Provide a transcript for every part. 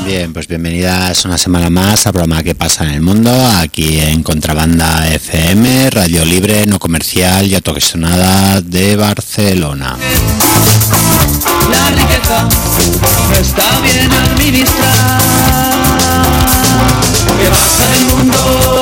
Bien, pues bienvenidas una semana más al programa ¿Qué pasa en el mundo? Aquí en Contrabanda FM, radio libre, no comercial y autogestionada de Barcelona. La riqueza no está bien administrada. ¿Qué pasa en el mundo?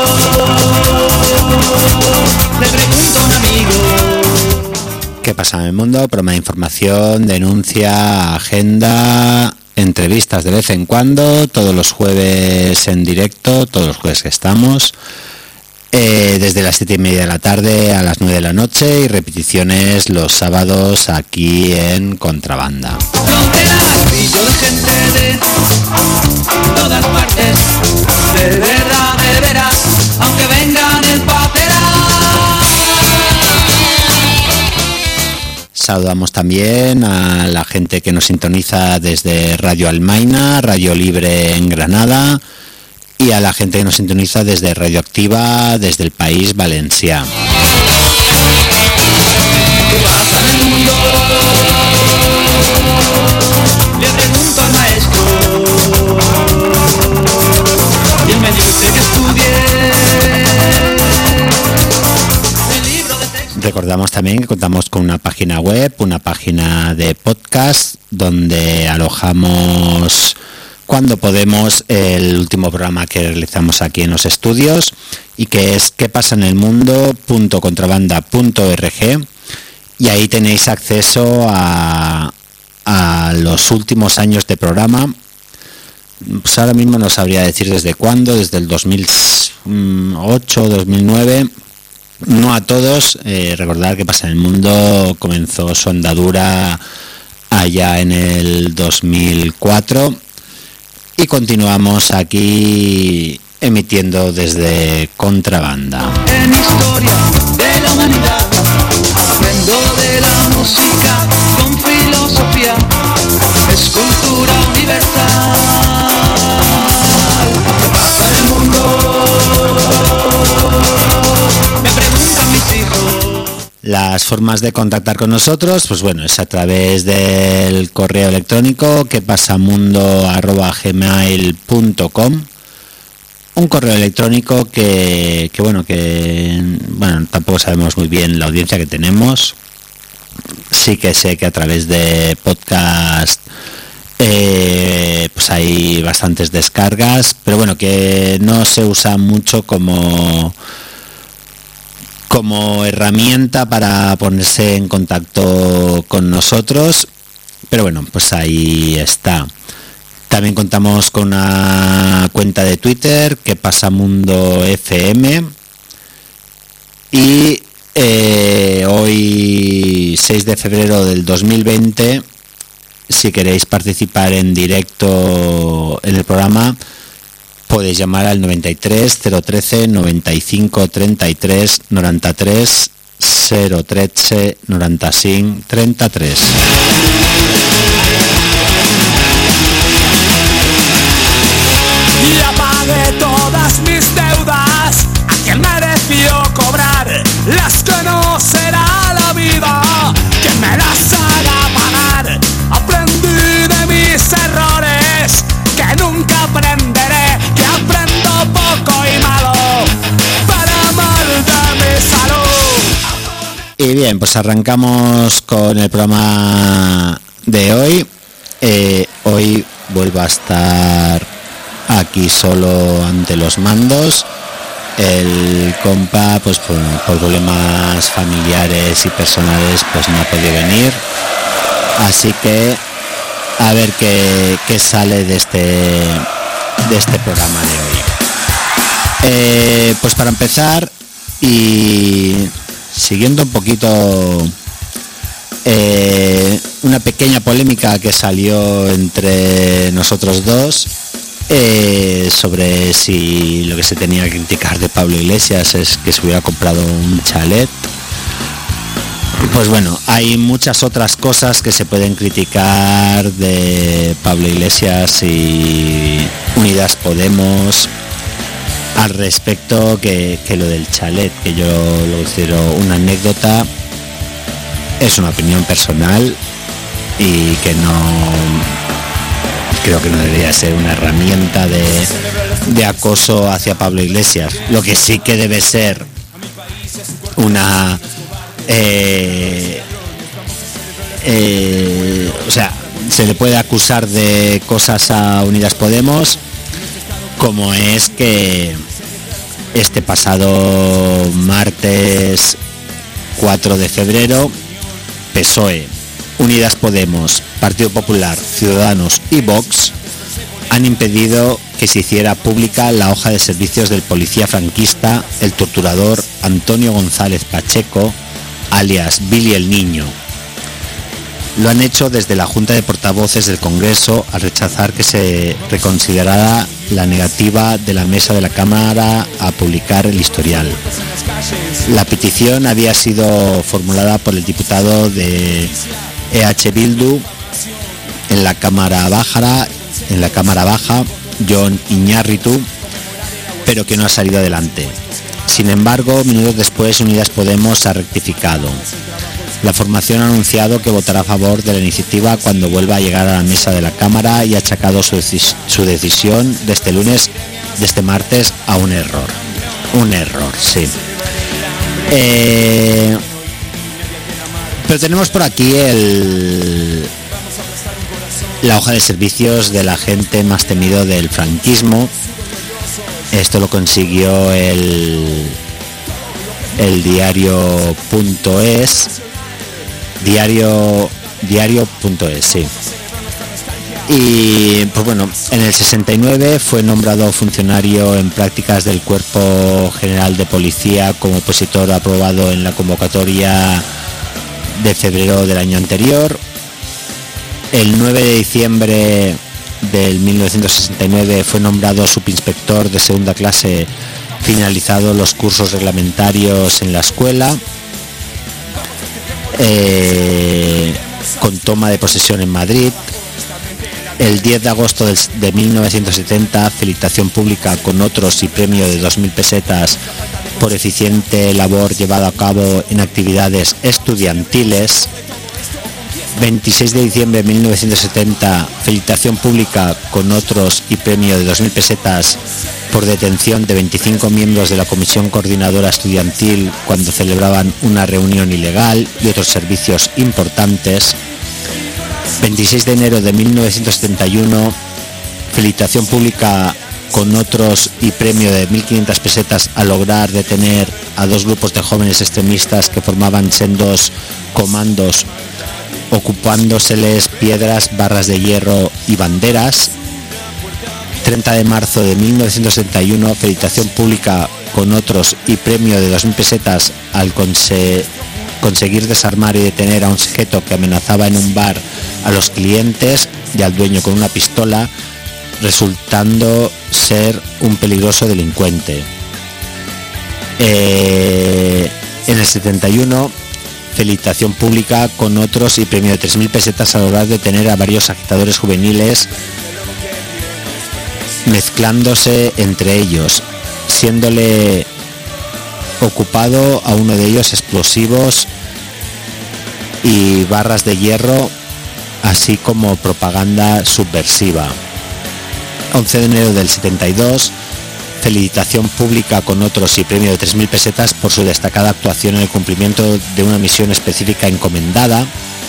Le pregunto a un amigo. ¿Qué pasa en el mundo? Programa de información, denuncia, agenda, entrevistas de vez en cuando, todos los jueves en directo, todos los jueves que estamos, desde las 7:30 de la tarde a las 9 de la noche y repeticiones los sábados aquí en Contrabanda. Fronteras, pillo de gente de todas partes, de verdad, de veras, aunque vengan en patera. Saludamos también a la gente que nos sintoniza desde Radio Almaina, Radio Libre en Granada, y a la gente que nos sintoniza desde Radio Activa, desde el País Valencià. ¿Qué pasa en el mundo? Le pregunto al maestro y él me dice que estudie el libro de texto. Recordamos también que contamos con una página web, una página de podcast, donde alojamos cuando podemos el último programa que realizamos aquí en los estudios, y que es quepasanelmundo.contrabanda.org, y ahí tenéis acceso a los últimos años de programa. Pues ahora mismo no sabría decir desde cuándo, desde el 2008, 2009, no a todos. Recordar que Pasa en el Mundo comenzó su andadura allá en el 2004 y continuamos aquí emitiendo desde Contrabanda. En historia de la humanidad aprendo de la música con filosofía, es cultura universal. ¿Qué pasa en el mundo? Me preguntan mis hijos. Las formas de contactar con nosotros, pues bueno, es a través del correo electrónico quepasamundo@gmail.com. Un correo electrónico que tampoco sabemos muy bien la audiencia que tenemos. Sí que sé que a través de podcast pues hay bastantes descargas, pero bueno, que no se usa mucho como herramienta para ponerse en contacto con nosotros, pero bueno, pues ahí está. También contamos con una cuenta de Twitter, que pasa Mundo FM, y hoy 6 de febrero del 2020, si queréis participar en directo en el programa, podéis llamar al 93 013 95 33 93 013 95 33. Y apagué todas mis deudas, a quien mereció cobrar las que no será la vida, que me las haga pagar. Aprendí de mis errores, que nunca aprenderé, que aprendo poco y malo, para mal de mi salud. Y bien, pues arrancamos con el programa de hoy. Hoy vuelvo a estar aquí solo ante los mandos. El compa, pues por problemas familiares y personales, pues no ha podido venir, así que a ver qué sale de este programa de hoy. Pues para empezar, y siguiendo un poquito una pequeña polémica que salió entre nosotros dos, sobre si lo que se tenía que criticar de Pablo Iglesias es que se hubiera comprado un chalet. Pues bueno, hay muchas otras cosas que se pueden criticar de Pablo Iglesias y Unidas Podemos al respecto que lo del chalet, que yo lo considero una anécdota, es una opinión personal y que creo que no debería ser una herramienta de acoso hacia Pablo Iglesias. Lo que sí que debe ser una o sea, se le puede acusar de cosas a Unidas Podemos, como es que este pasado martes 4 de febrero PSOE, Unidas Podemos, Partido Popular, Ciudadanos y Vox han impedido que se hiciera pública la hoja de servicios del policía franquista, el torturador Antonio González Pacheco, alias Billy el Niño. Lo han hecho desde la Junta de Portavoces del Congreso al rechazar que se reconsiderara la negativa de la mesa de la Cámara a publicar el historial. La petición había sido formulada por el diputado de EH Bildu en la Cámara Baja, Jon Iñárritu, pero que no ha salido adelante. Sin embargo, minutos después, Unidas Podemos ha rectificado. La formación ha anunciado que votará a favor de la iniciativa cuando vuelva a llegar a la mesa de la Cámara y ha achacado su decisión de este martes a un error. Un error, sí. Pero tenemos por aquí la hoja de servicios del agente más temido del franquismo. Esto lo consiguió el diario.es. Diario.es, sí. Y pues bueno, en el 69 fue nombrado funcionario en prácticas del Cuerpo General de Policía como opositor aprobado en la convocatoria de febrero del año anterior. El 9 de diciembre del 1969 fue nombrado subinspector de segunda clase, finalizado los cursos reglamentarios en la escuela, con toma de posesión en Madrid. El 10 de agosto de 1970, felicitación pública con otros y premio de 2.000 pesetas por eficiente labor llevada a cabo en actividades estudiantiles. 26 de diciembre de 1970, felicitación pública con otros y premio de 2.000 pesetas por detención de 25 miembros de la Comisión Coordinadora Estudiantil cuando celebraban una reunión ilegal y otros servicios importantes. 26 de enero de 1971, felicitación pública con otros y premio de 1.500 pesetas al lograr detener a dos grupos de jóvenes extremistas que formaban sendos comandos, ocupándoseles piedras, barras de hierro y banderas. 30 de marzo de 1971, felicitación pública con otros y premio de 2.000 pesetas al conseguir desarmar y detener a un sujeto que amenazaba en un bar a los clientes y al dueño con una pistola, resultando ser un peligroso delincuente. En el 71, felicitación pública con otros y premio de 3.000 pesetas al lograr detener a varios agitadores juveniles, mezclándose entre ellos, siéndole ocupado a uno de ellos explosivos y barras de hierro, así como propaganda subversiva. 11 de enero del 72, felicitación pública con otros y premio de 3.000 pesetas por su destacada actuación en el cumplimiento de una misión específica encomendada.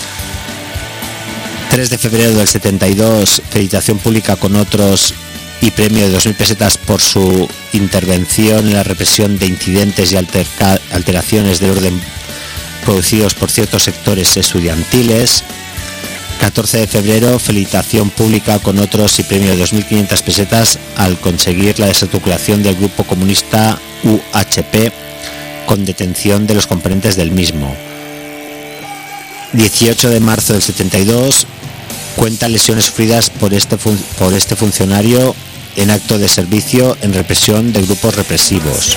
3 de febrero del 72, felicitación pública con otros y premio de 2.000 pesetas por su intervención en la represión de incidentes y alteraciones del orden producidos por ciertos sectores estudiantiles. 14 de febrero, felicitación pública con otros y premio de 2.500 pesetas al conseguir la desarticulación del grupo comunista UHP con detención de los componentes del mismo. 18 de marzo del 72, cuenta lesiones sufridas por este funcionario en acto de servicio en represión de grupos represivos.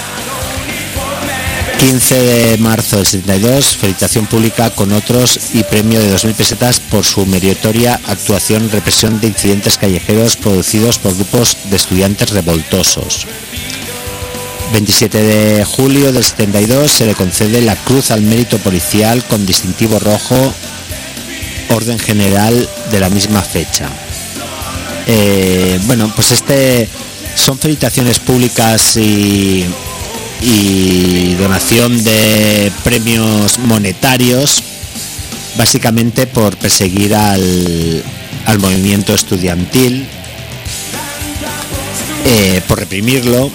15 de marzo del 72, felicitación pública con otros y premio de 2.000 pesetas por su meritoria actuación en represión de incidentes callejeros producidos por grupos de estudiantes revoltosos. 27 de julio del 72, se le concede la Cruz al Mérito Policial con distintivo rojo, orden general de la misma fecha. Bueno, pues son felicitaciones públicas y donación de premios monetarios, básicamente por perseguir al movimiento estudiantil, por reprimirlo,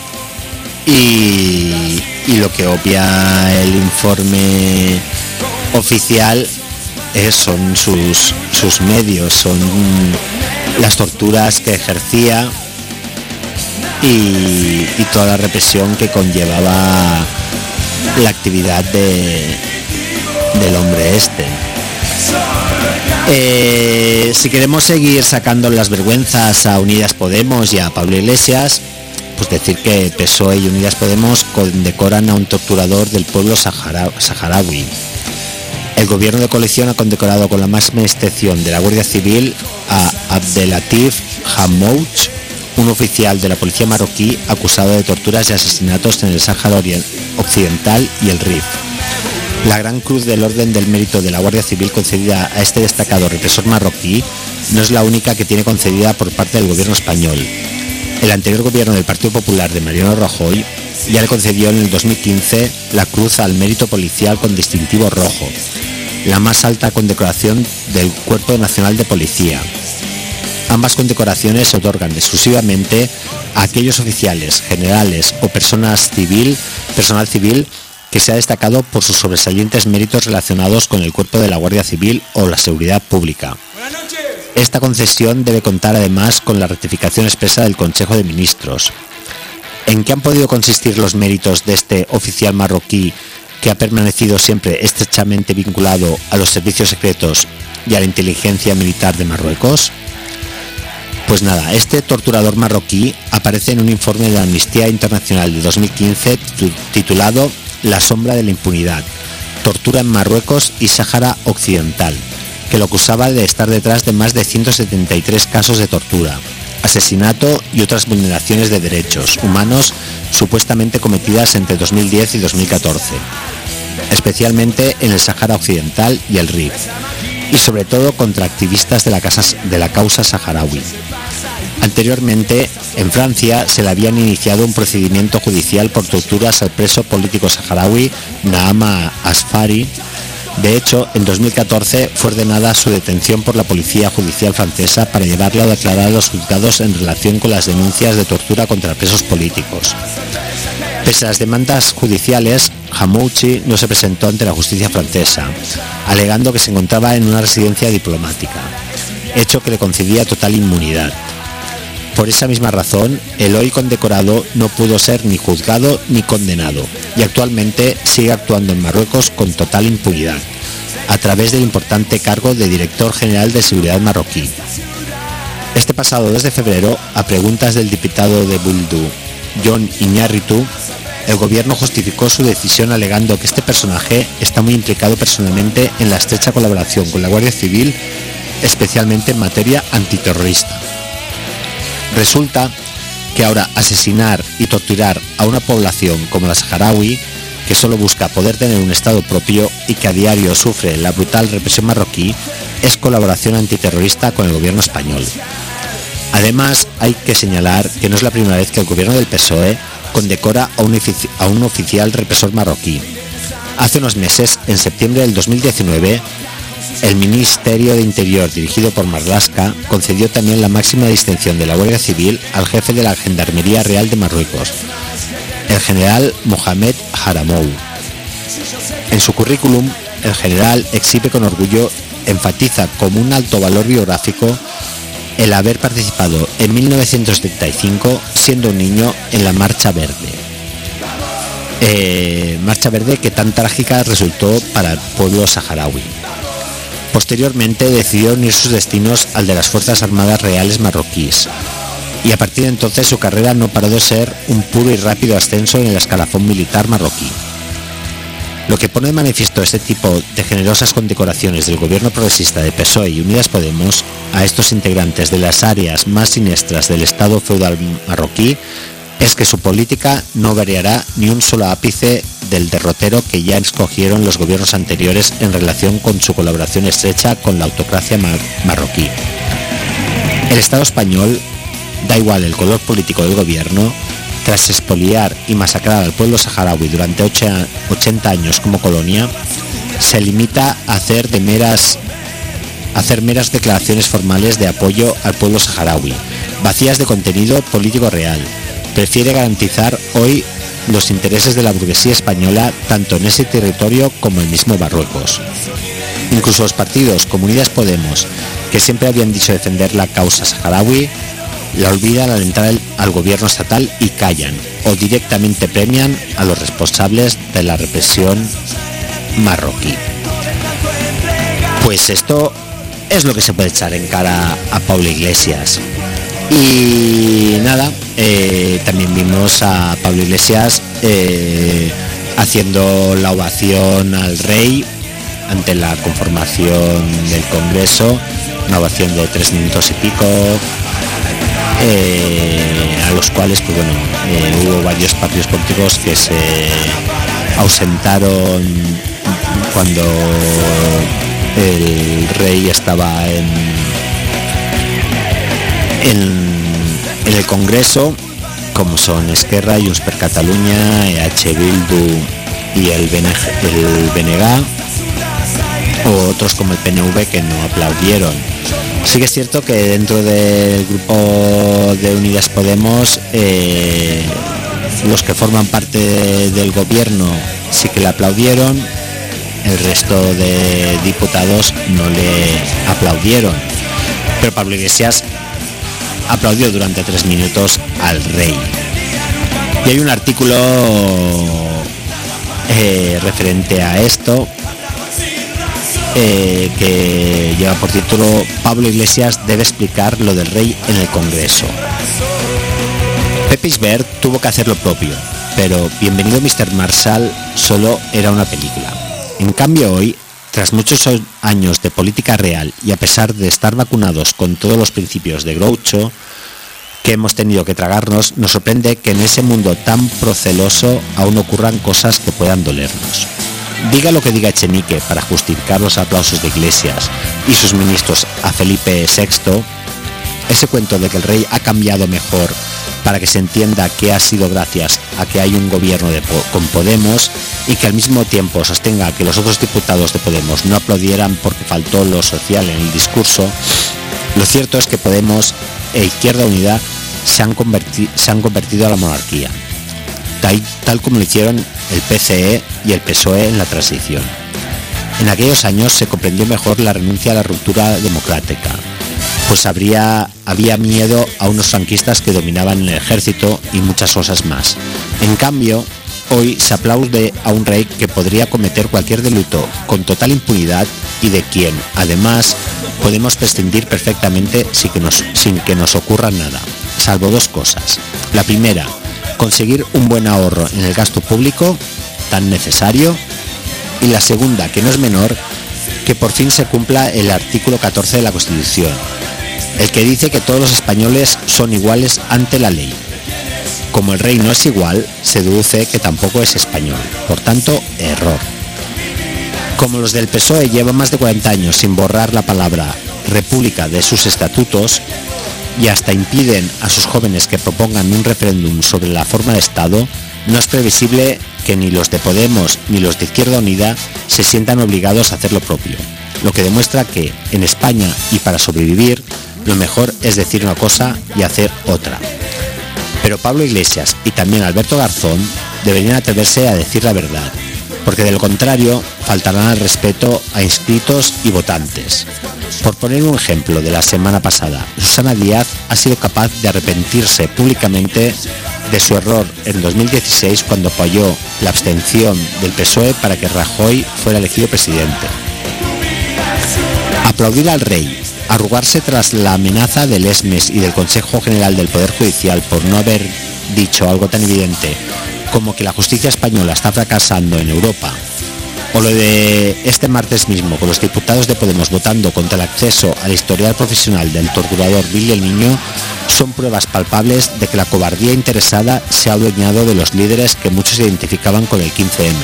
y lo que obvia el informe oficial son sus medios, son las torturas que ejercía y toda la represión que conllevaba la actividad del hombre este. Si queremos seguir sacando las vergüenzas a Unidas Podemos y a Pablo Iglesias, pues decir que PSOE y Unidas Podemos condecoran a un torturador del pueblo saharaui. El gobierno de coalición ha condecorado con la máxima distinción de la Guardia Civil a Abdelatif Hamouch, un oficial de la policía marroquí acusado de torturas y asesinatos en el Sáhara Occidental y el Rif. La Gran Cruz del Orden del Mérito de la Guardia Civil concedida a este destacado represor marroquí no es la única que tiene concedida por parte del gobierno español. El anterior gobierno del Partido Popular de Mariano Rajoy ya le concedió en el 2015 la Cruz al Mérito Policial con distintivo rojo, la más alta condecoración del Cuerpo Nacional de Policía. Ambas condecoraciones se otorgan exclusivamente a aquellos oficiales, generales o personal civil que se ha destacado por sus sobresalientes méritos relacionados con el cuerpo de la Guardia Civil o la seguridad pública. Esta concesión debe contar además con la rectificación expresa del Consejo de Ministros. ¿En qué han podido consistir los méritos de este oficial marroquí que ha permanecido siempre estrechamente vinculado a los servicios secretos y a la inteligencia militar de Marruecos? Pues nada, este torturador marroquí aparece en un informe de la Amnistía Internacional de 2015 titulado La sombra de la impunidad, tortura en Marruecos y Sáhara Occidental, que lo acusaba de estar detrás de más de 173 casos de tortura, asesinato y otras vulneraciones de derechos humanos supuestamente cometidas entre 2010 y 2014, especialmente en el Sáhara Occidental y el Rif, y sobre todo contra activistas de la causa saharaui. Anteriormente, en Francia se le habían iniciado un procedimiento judicial por torturas al preso político saharaui Naama Asfari. De hecho, en 2014 fue ordenada su detención por la policía judicial francesa para llevarlo a declarar a los juzgados en relación con las denuncias de tortura contra presos políticos. Pese a las demandas judiciales, Hamouchi no se presentó ante la justicia francesa, alegando que se encontraba en una residencia diplomática, hecho que le concedía total inmunidad. Por esa misma razón, el hoy condecorado no pudo ser ni juzgado ni condenado, y actualmente sigue actuando en Marruecos con total impunidad, a través del importante cargo de Director General de Seguridad marroquí. Este pasado 2 de febrero, a preguntas del diputado de Bildu, Jon Iñárritu, el gobierno justificó su decisión alegando que este personaje está muy implicado personalmente en la estrecha colaboración con la Guardia Civil, especialmente en materia antiterrorista. Resulta que ahora asesinar y torturar a una población como la saharaui, que solo busca poder tener un estado propio y que a diario sufre la brutal represión marroquí, es colaboración antiterrorista con el gobierno español. Además, hay que señalar que no es la primera vez que el gobierno del PSOE condecora a un oficial represor marroquí. Hace unos meses, en septiembre del 2019, el Ministerio de Interior, dirigido por Marlaska, concedió también la máxima distinción de la Guardia Civil al jefe de la Gendarmería Real de Marruecos, el general Mohamed Haramou. En su currículum, el general exhibe con orgullo, enfatiza como un alto valor biográfico el haber participado en 1975, siendo un niño, en la Marcha Verde. Marcha Verde que tan trágica resultó para el pueblo saharaui. Posteriormente decidió unir sus destinos al de las Fuerzas Armadas Reales marroquíes, y a partir de entonces su carrera no paró de ser un puro y rápido ascenso en el escalafón militar marroquí. Lo que pone de manifiesto este tipo de generosas condecoraciones del gobierno progresista de PSOE y Unidas Podemos a estos integrantes de las áreas más siniestras del Estado feudal marroquí es que su política no variará ni un solo ápice del derrotero que ya escogieron los gobiernos anteriores en relación con su colaboración estrecha con la autocracia marroquí. El Estado español, da igual el color político del gobierno, tras expoliar y masacrar al pueblo saharaui durante 80 años como colonia, se limita a hacer meras declaraciones formales de apoyo al pueblo saharaui, vacías de contenido político real. Prefiere garantizar hoy los intereses de la burguesía española tanto en ese territorio como en el mismo Marruecos. Incluso los partidos como Unidas Podemos, que siempre habían dicho defender la causa saharaui, la olvidan al entrar al gobierno estatal y callan o directamente premian a los responsables de la represión marroquí. Pues esto es lo que se puede echar en cara a Pablo Iglesias. Y nada, también vimos a Pablo Iglesias haciendo la ovación al rey ante la conformación del Congreso, una ovación de 3 minutos y pico, a los cuales pues bueno, hubo varios partidos políticos que se ausentaron cuando el rey estaba en el Congreso, como son Esquerra, Junts per Catalunya, EH Bildu y el BNG, o otros como el PNV que no aplaudieron. Sí que es cierto que dentro del grupo de Unidas Podemos, los que forman parte del gobierno sí que le aplaudieron, el resto de diputados no le aplaudieron, pero Pablo Iglesias aplaudió durante 3 minutos al rey. Y hay un artículo referente a esto que lleva por título Pablo Iglesias debe explicar lo del rey en el Congreso. Pepe Isbert tuvo que hacer lo propio, pero Bienvenido Mr. Marshall solo era una película. En cambio hoy, tras muchos años de política real y a pesar de estar vacunados con todos los principios de Groucho que hemos tenido que tragarnos, nos sorprende que en ese mundo tan proceloso aún ocurran cosas que puedan dolernos. Diga lo que diga Echenique para justificar los aplausos de Iglesias y sus ministros a Felipe VI, ese cuento de que el rey ha cambiado mejor para que se entienda que ha sido gracias a que hay un gobierno con Podemos y que al mismo tiempo sostenga que los otros diputados de Podemos no aplaudieran porque faltó lo social en el discurso, lo cierto es que Podemos e Izquierda Unida se han convertido a la monarquía, tal como lo hicieron el PCE y el PSOE en la transición. En aquellos años se comprendió mejor la renuncia a la ruptura democrática, pues había miedo a unos franquistas que dominaban el ejército y muchas cosas más. En cambio, hoy se aplaude a un rey que podría cometer cualquier delito con total impunidad y de quien, además, podemos prescindir perfectamente sin que nos ocurra nada, salvo 2 cosas. La primera, conseguir un buen ahorro en el gasto público tan necesario, y la segunda, que no es menor, que por fin se cumpla el artículo 14 de la Constitución, el que dice que todos los españoles son iguales ante la ley. Como el rey no es igual, se deduce que tampoco es español, por tanto, error. Como los del PSOE llevan más de 40 años sin borrar la palabra república de sus estatutos y hasta impiden a sus jóvenes que propongan un referéndum sobre la forma de Estado, no es previsible que ni los de Podemos ni los de Izquierda Unida se sientan obligados a hacer lo propio, lo que demuestra que, en España y para sobrevivir, lo mejor es decir una cosa y hacer otra. Pero Pablo Iglesias y también Alberto Garzón deberían atreverse a decir la verdad, porque de lo contrario faltarán al respeto a inscritos y votantes. Por poner un ejemplo de la semana pasada, Susana Díaz ha sido capaz de arrepentirse públicamente de su error en 2016 cuando apoyó la abstención del PSOE para que Rajoy fuera elegido presidente. Aplaudir al rey, arrugarse tras la amenaza del ESMES y del Consejo General del Poder Judicial por no haber dicho algo tan evidente como que la justicia española está fracasando en Europa, o lo de este martes mismo con los diputados de Podemos votando contra el acceso al historial profesional del torturador Billy el Niño, son pruebas palpables de que la cobardía interesada se ha adueñado de los líderes que muchos identificaban con el 15M.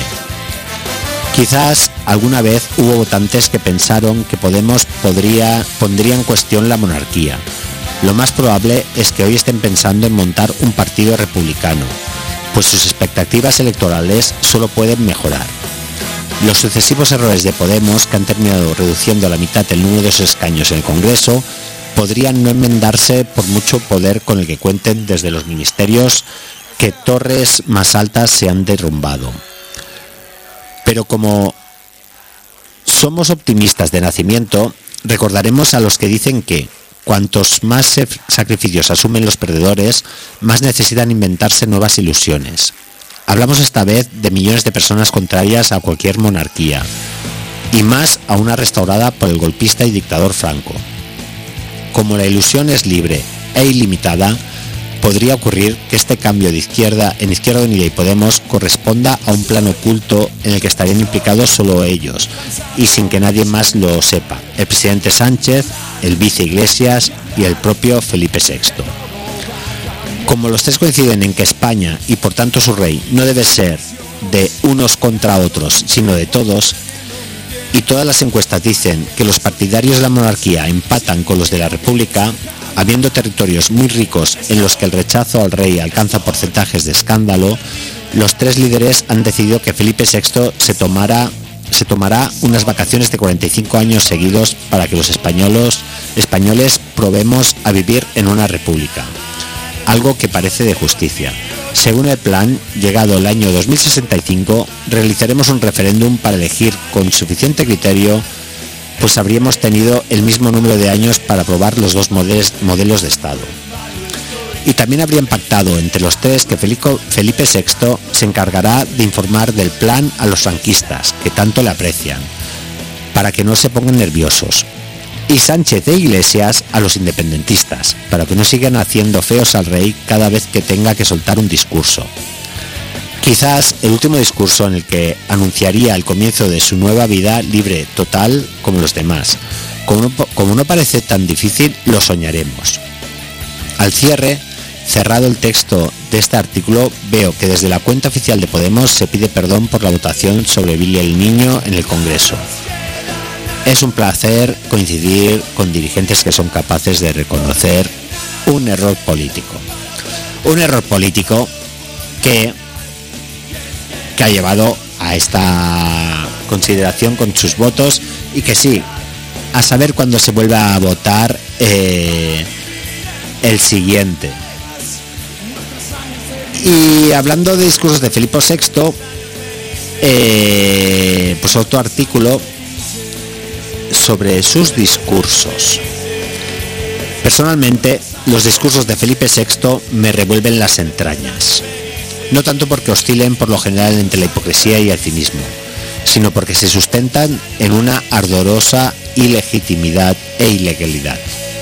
Quizás alguna vez hubo votantes que pensaron que Podemos pondría en cuestión la monarquía, Lo más probable es que hoy estén pensando en montar un partido republicano, pues sus expectativas electorales solo pueden mejorar. Los sucesivos errores de Podemos, que han terminado reduciendo a la mitad el número de sus escaños en el Congreso, podrían no enmendarse por mucho poder con el que cuenten desde los ministerios, que torres más altas se han derrumbado. Pero como somos optimistas de nacimiento, recordaremos a los que dicen que cuantos más sacrificios asumen los perdedores, más necesitan inventarse nuevas ilusiones. Hablamos esta vez de millones de personas contrarias a cualquier monarquía, y más a una restaurada por el golpista y dictador Franco. Como la ilusión es libre e ilimitada, podría ocurrir que este cambio de Izquierda Unida y Podemos corresponda a un plan oculto en el que estarían implicados solo ellos, y sin que nadie más lo sepa, el presidente Sánchez, el vice Iglesias y el propio Felipe VI. Como los tres coinciden en que España, y por tanto su rey, no debe ser de unos contra otros, sino de todos, y todas las encuestas dicen que los partidarios de la monarquía empatan con los de la República, habiendo territorios muy ricos en los que el rechazo al rey alcanza porcentajes de escándalo, los tres líderes han decidido que Felipe VI se tomará unas vacaciones de 45 años seguidos para que los españoles probemos a vivir en una república. Algo que parece de justicia. Según el plan, llegado el año 2065, realizaremos un referéndum para elegir con suficiente criterio, pues habríamos tenido el mismo número de años para aprobar los dos modelos de Estado. Y también habrían pactado entre los tres que Felipe VI se encargará de informar del plan a los franquistas, que tanto le aprecian, para que no se pongan nerviosos, y Sánchez e Iglesias a los independentistas, para que no sigan haciendo feos al rey cada vez que tenga que soltar un discurso. Quizás el último discurso en el que anunciaría el comienzo de su nueva vida libre total como los demás. Como no parece tan difícil, lo soñaremos. Al cierre, cerrado el texto de este artículo, veo que desde la cuenta oficial de Podemos se pide perdón por la votación sobre Billy el Niño en el Congreso. Es un placer coincidir con dirigentes que son capaces de reconocer un error político. Un error político que ha llevado a esta consideración con sus votos, y que sí, a saber cuándo se vuelva a votar el siguiente. Y hablando de discursos de Felipe VI, pues otro artículo sobre sus discursos. Personalmente, los discursos de Felipe VI me revuelven las entrañas. No tanto porque oscilen por lo general entre la hipocresía y el cinismo, sino porque se sustentan en una ardorosa ilegitimidad e ilegalidad.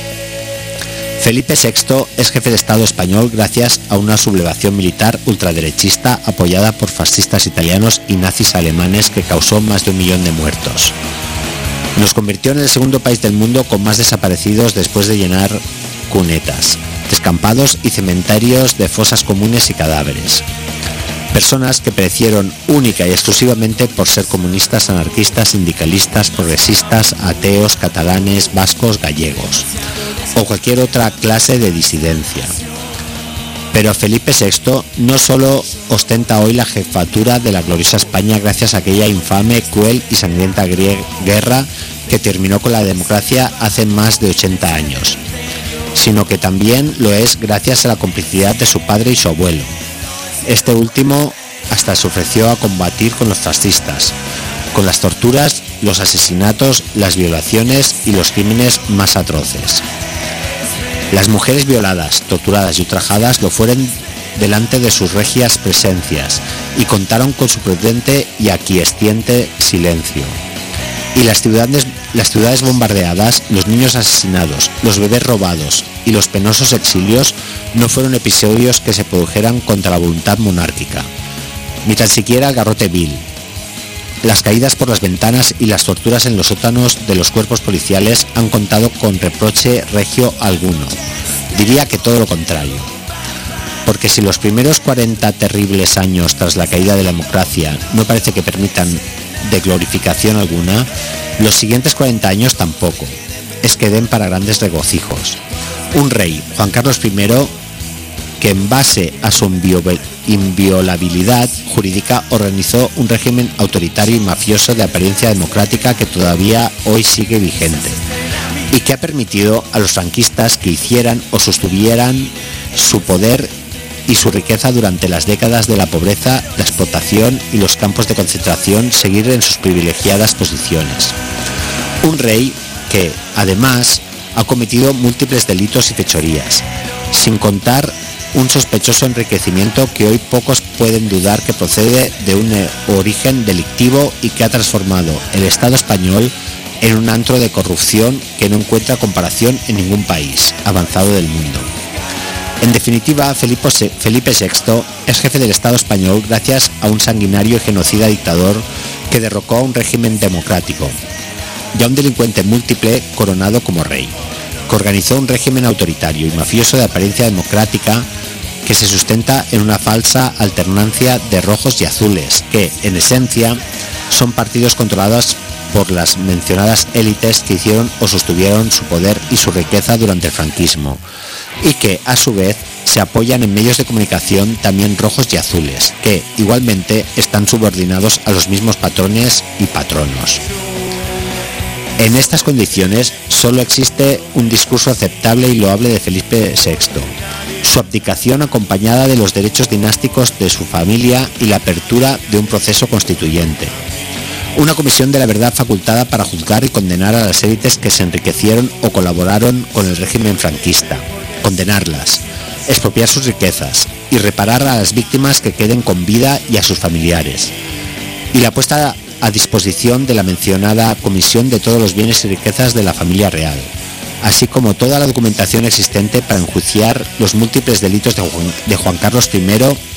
Felipe VI es jefe de Estado español gracias a una sublevación militar ultraderechista apoyada por fascistas italianos y nazis alemanes que causó más de 1 millón de muertos. Nos convirtió en el segundo país del mundo con más desaparecidos después de llenar cunetas, descampados y cementerios de fosas comunes y cadáveres. Personas que perecieron única y exclusivamente por ser comunistas, anarquistas, sindicalistas, progresistas, ateos, catalanes, vascos, gallegos o cualquier otra clase de disidencia. Pero Felipe VI no solo ostenta hoy la jefatura de la gloriosa España gracias a aquella infame, cruel y sangrienta guerra que terminó con la democracia hace más de 80 años, sino que también lo es gracias a la complicidad de su padre y su abuelo. Este último hasta se ofreció a combatir con los fascistas, con las torturas, los asesinatos, las violaciones y los crímenes más atroces. Las mujeres violadas, torturadas y ultrajadas lo fueron delante de sus regias presencias y contaron con su prudente y aquiesciente silencio. Y las ciudades bombardeadas, los niños asesinados, los bebés robados y los penosos exilios no fueron episodios que se produjeran contra la voluntad monárquica, ni tan siquiera el garrote vil. Las caídas por las ventanas y las torturas en los sótanos de los cuerpos policiales han contado con reproche regio alguno. Diría que todo lo contrario. Porque si los primeros 40 terribles años tras la caída de la democracia no parece que permitan de glorificación alguna, los siguientes 40 años tampoco. es que den para grandes regocijos. Un rey, Juan Carlos I, que en base a su inviolabilidad jurídica organizó un régimen autoritario y mafioso de apariencia democrática que todavía hoy sigue vigente y que ha permitido a los franquistas que hicieran o sostuvieran su poder y su riqueza durante las décadas de la pobreza, la explotación y los campos de concentración seguir en sus privilegiadas posiciones. Un rey que, además, ha cometido múltiples delitos y fechorías, sin contar un sospechoso enriquecimiento que hoy pocos pueden dudar que procede de un origen delictivo y que ha transformado el Estado español en un antro de corrupción que no encuentra comparación en ningún país avanzado del mundo. En definitiva, Felipe VI es jefe del Estado español gracias a un sanguinario y genocida dictador que derrocó a un régimen democrático y a un delincuente múltiple coronado como rey, que organizó un régimen autoritario y mafioso de apariencia democrática que se sustenta en una falsa alternancia de rojos y azules, que, en esencia, son partidos controlados por las mencionadas élites que hicieron o sostuvieron su poder y su riqueza durante el franquismo, y que, a su vez, se apoyan en medios de comunicación también rojos y azules, que, igualmente, están subordinados a los mismos patrones y patronos. En estas condiciones, solo existe un discurso aceptable y loable de Felipe VI, su abdicación acompañada de los derechos dinásticos de su familia y la apertura de un proceso constituyente. Una comisión de la verdad facultada para juzgar y condenar a las élites que se enriquecieron o colaboraron con el régimen franquista, condenarlas, expropiar sus riquezas y reparar a las víctimas que queden con vida y a sus familiares. Y la puesta a disposición de la mencionada comisión de todos los bienes y riquezas de la familia real, así como toda la documentación existente para enjuiciar los múltiples delitos de Juan Carlos I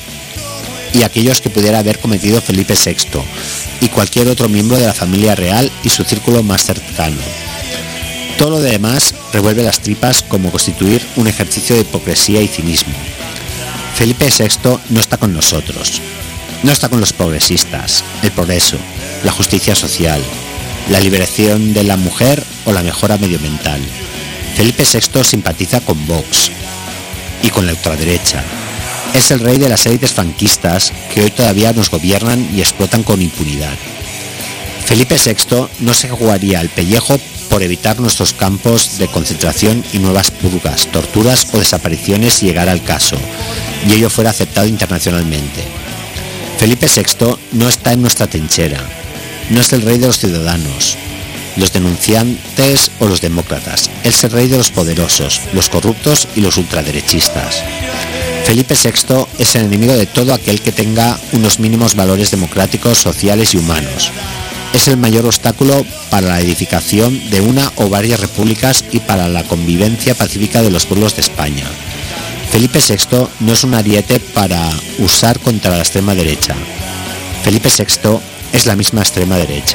y aquellos que pudiera haber cometido Felipe VI y cualquier otro miembro de la familia real y su círculo más cercano. Todo lo demás revuelve las tripas como constituir un ejercicio de hipocresía y cinismo. Felipe VI no está con nosotros, no está con los progresistas, el progreso, la justicia social, la liberación de la mujer o la mejora medioambiental. Felipe VI simpatiza con Vox y con la ultraderecha. Es el rey de las élites franquistas que hoy todavía nos gobiernan y explotan con impunidad. Felipe VI no se jugaría el pellejo por evitar nuestros campos de concentración y nuevas purgas, torturas o desapariciones si llegara al caso, y ello fuera aceptado internacionalmente. Felipe VI no está en nuestra trinchera, no es el rey de los ciudadanos, los denunciantes o los demócratas, es el rey de los poderosos, los corruptos y los ultraderechistas. Felipe VI es el enemigo de todo aquel que tenga unos mínimos valores democráticos, sociales y humanos. Es el mayor obstáculo para la edificación de una o varias repúblicas y para la convivencia pacífica de los pueblos de España. Felipe VI no es un ariete para usar contra la extrema derecha. Felipe VI es la misma extrema derecha.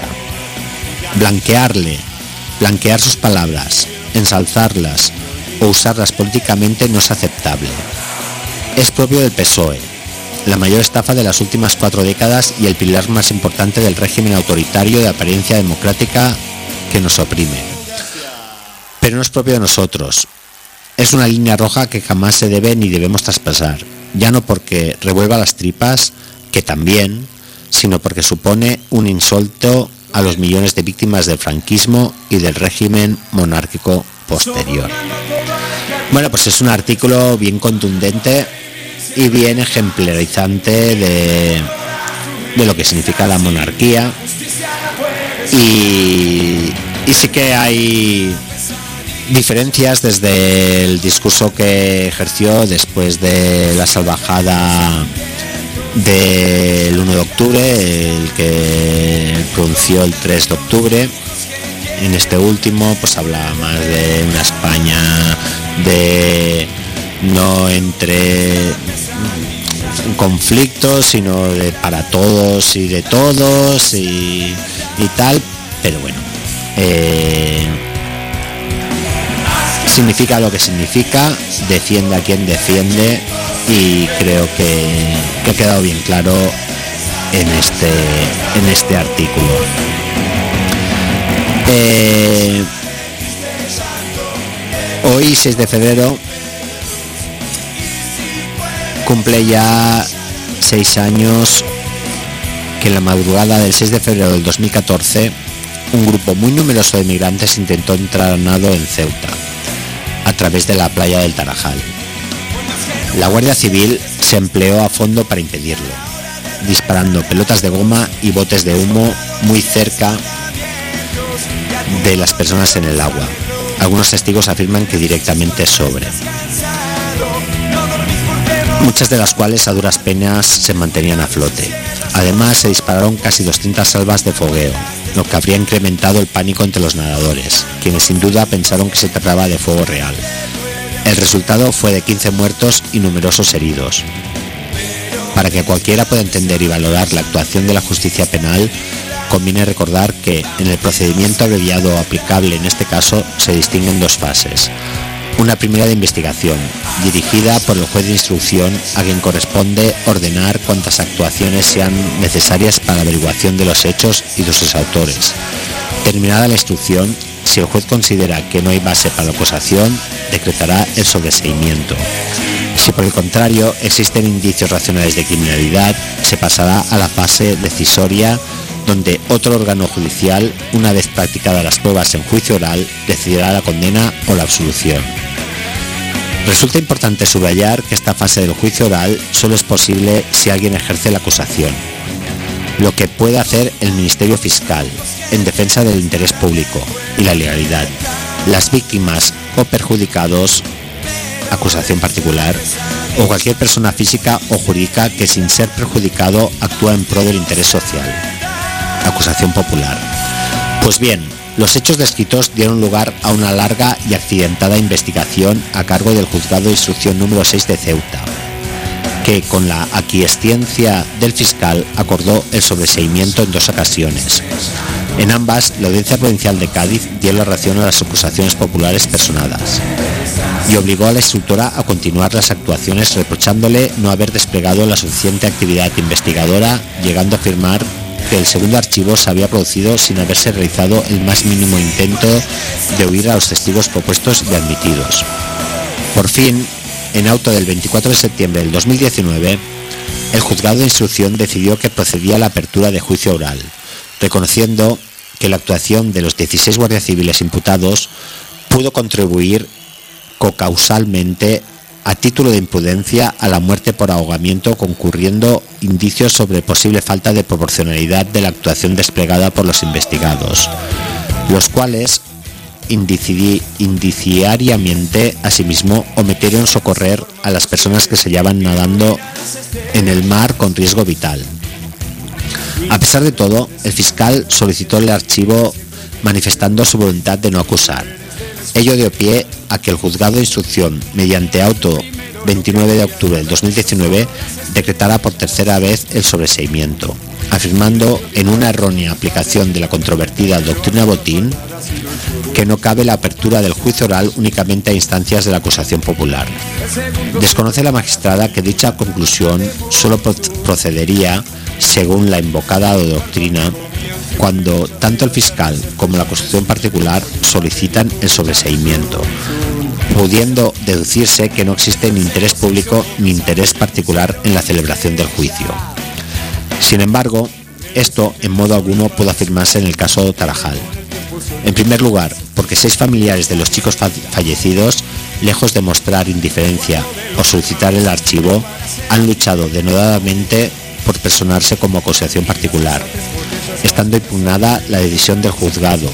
Blanquear sus palabras, ensalzarlas o usarlas políticamente no es aceptable. Es propio del PSOE, la mayor estafa de las últimas 4 décadas y el pilar más importante del régimen autoritario de apariencia democrática que nos oprime. Pero no es propio de nosotros. Es una línea roja que jamás se debe ni debemos traspasar, ya no porque revuelva las tripas, que también, sino porque supone un insulto a los millones de víctimas del franquismo y del régimen monárquico posterior. Bueno, pues es un artículo bien contundente y bien ejemplarizante de lo que significa la monarquía, y sí que hay diferencias desde el discurso que ejerció después de la salvajada del 1 de octubre, el que pronunció el 3 de octubre. En este último pues habla más de una España de no entre conflictos, sino de para todos y de todos y tal, pero bueno, significa lo que significa, defiende a quien defiende, y creo que ha quedado bien claro en este artículo. Hoy, 6 de febrero, cumple ya 6 años que en la madrugada del 6 de febrero del 2014 un grupo muy numeroso de migrantes intentó entrar a nado en Ceuta a través de la playa del Tarajal. La Guardia Civil se empleó a fondo para impedirlo, disparando pelotas de goma y botes de humo muy cerca de las personas en el agua. Algunos testigos afirman que directamente sobre, muchas de las cuales a duras penas se mantenían a flote. Además, se dispararon casi 200 salvas de fogueo, lo que habría incrementado el pánico entre los nadadores, quienes sin duda pensaron que se trataba de fuego real. El resultado fue de 15 muertos y numerosos heridos. Para que cualquiera pueda entender y valorar la actuación de la justicia penal, conviene recordar que en el procedimiento abreviado aplicable en este caso se distinguen dos fases. Una primera de investigación, dirigida por el juez de instrucción, a quien corresponde ordenar cuantas actuaciones sean necesarias para la averiguación de los hechos y de sus autores. Terminada la instrucción, si el juez considera que no hay base para la acusación, decretará el sobreseimiento. Si por el contrario existen indicios racionales de criminalidad, se pasará a la fase decisoria, donde otro órgano judicial, una vez practicadas las pruebas en juicio oral, decidirá la condena o la absolución. Resulta importante subrayar que esta fase del juicio oral solo es posible si alguien ejerce la acusación, lo que puede hacer el Ministerio Fiscal, en defensa del interés público y la legalidad, las víctimas o perjudicados, acusación particular, o cualquier persona física o jurídica que sin ser perjudicado actúa en pro del interés social, acusación popular. Pues bien, los hechos descritos dieron lugar a una larga y accidentada investigación a cargo del Juzgado de Instrucción número 6 de Ceuta, que con la aquiescencia del fiscal acordó el sobreseimiento en 2 ocasiones. En ambas, la Audiencia Provincial de Cádiz dio la razón a las acusaciones populares personadas y obligó a la instructora a continuar las actuaciones, reprochándole no haber desplegado la suficiente actividad investigadora, llegando a afirmar que el segundo archivo se había producido sin haberse realizado el más mínimo intento de huir a los testigos propuestos y admitidos. Por fin, en auto del 24 de septiembre del 2019, el Juzgado de Instrucción decidió que procedía a la apertura de juicio oral, reconociendo que la actuación de los 16 guardias civiles imputados pudo contribuir cocausalmente a título de imprudencia a la muerte por ahogamiento, concurriendo indicios sobre posible falta de proporcionalidad de la actuación desplegada por los investigados, los cuales indiciariamente asimismo omitieron socorrer a las personas que se hallaban nadando en el mar con riesgo vital. A pesar de todo, el fiscal solicitó el archivo manifestando su voluntad de no acusar. Ello dio pie a que el Juzgado de Instrucción, mediante auto 29 de octubre del 2019, decretara por tercera vez el sobreseimiento, afirmando en una errónea aplicación de la controvertida doctrina Botín que no cabe la apertura del juicio oral únicamente a instancias de la acusación popular. Desconoce la magistrada que dicha conclusión solo procedería, según la invocada doctrina, cuando tanto el fiscal como la acusación particular solicitan el sobreseimiento, pudiendo deducirse que no existe ni interés público ni interés particular en la celebración del juicio. Sin embargo, esto en modo alguno puede afirmarse en el caso de Tarajal. En primer lugar, porque 6 familiares de los chicos fallecidos, lejos de mostrar indiferencia o solicitar el archivo, han luchado denodadamente por personarse como acusación particular, estando impugnada la decisión del juzgado,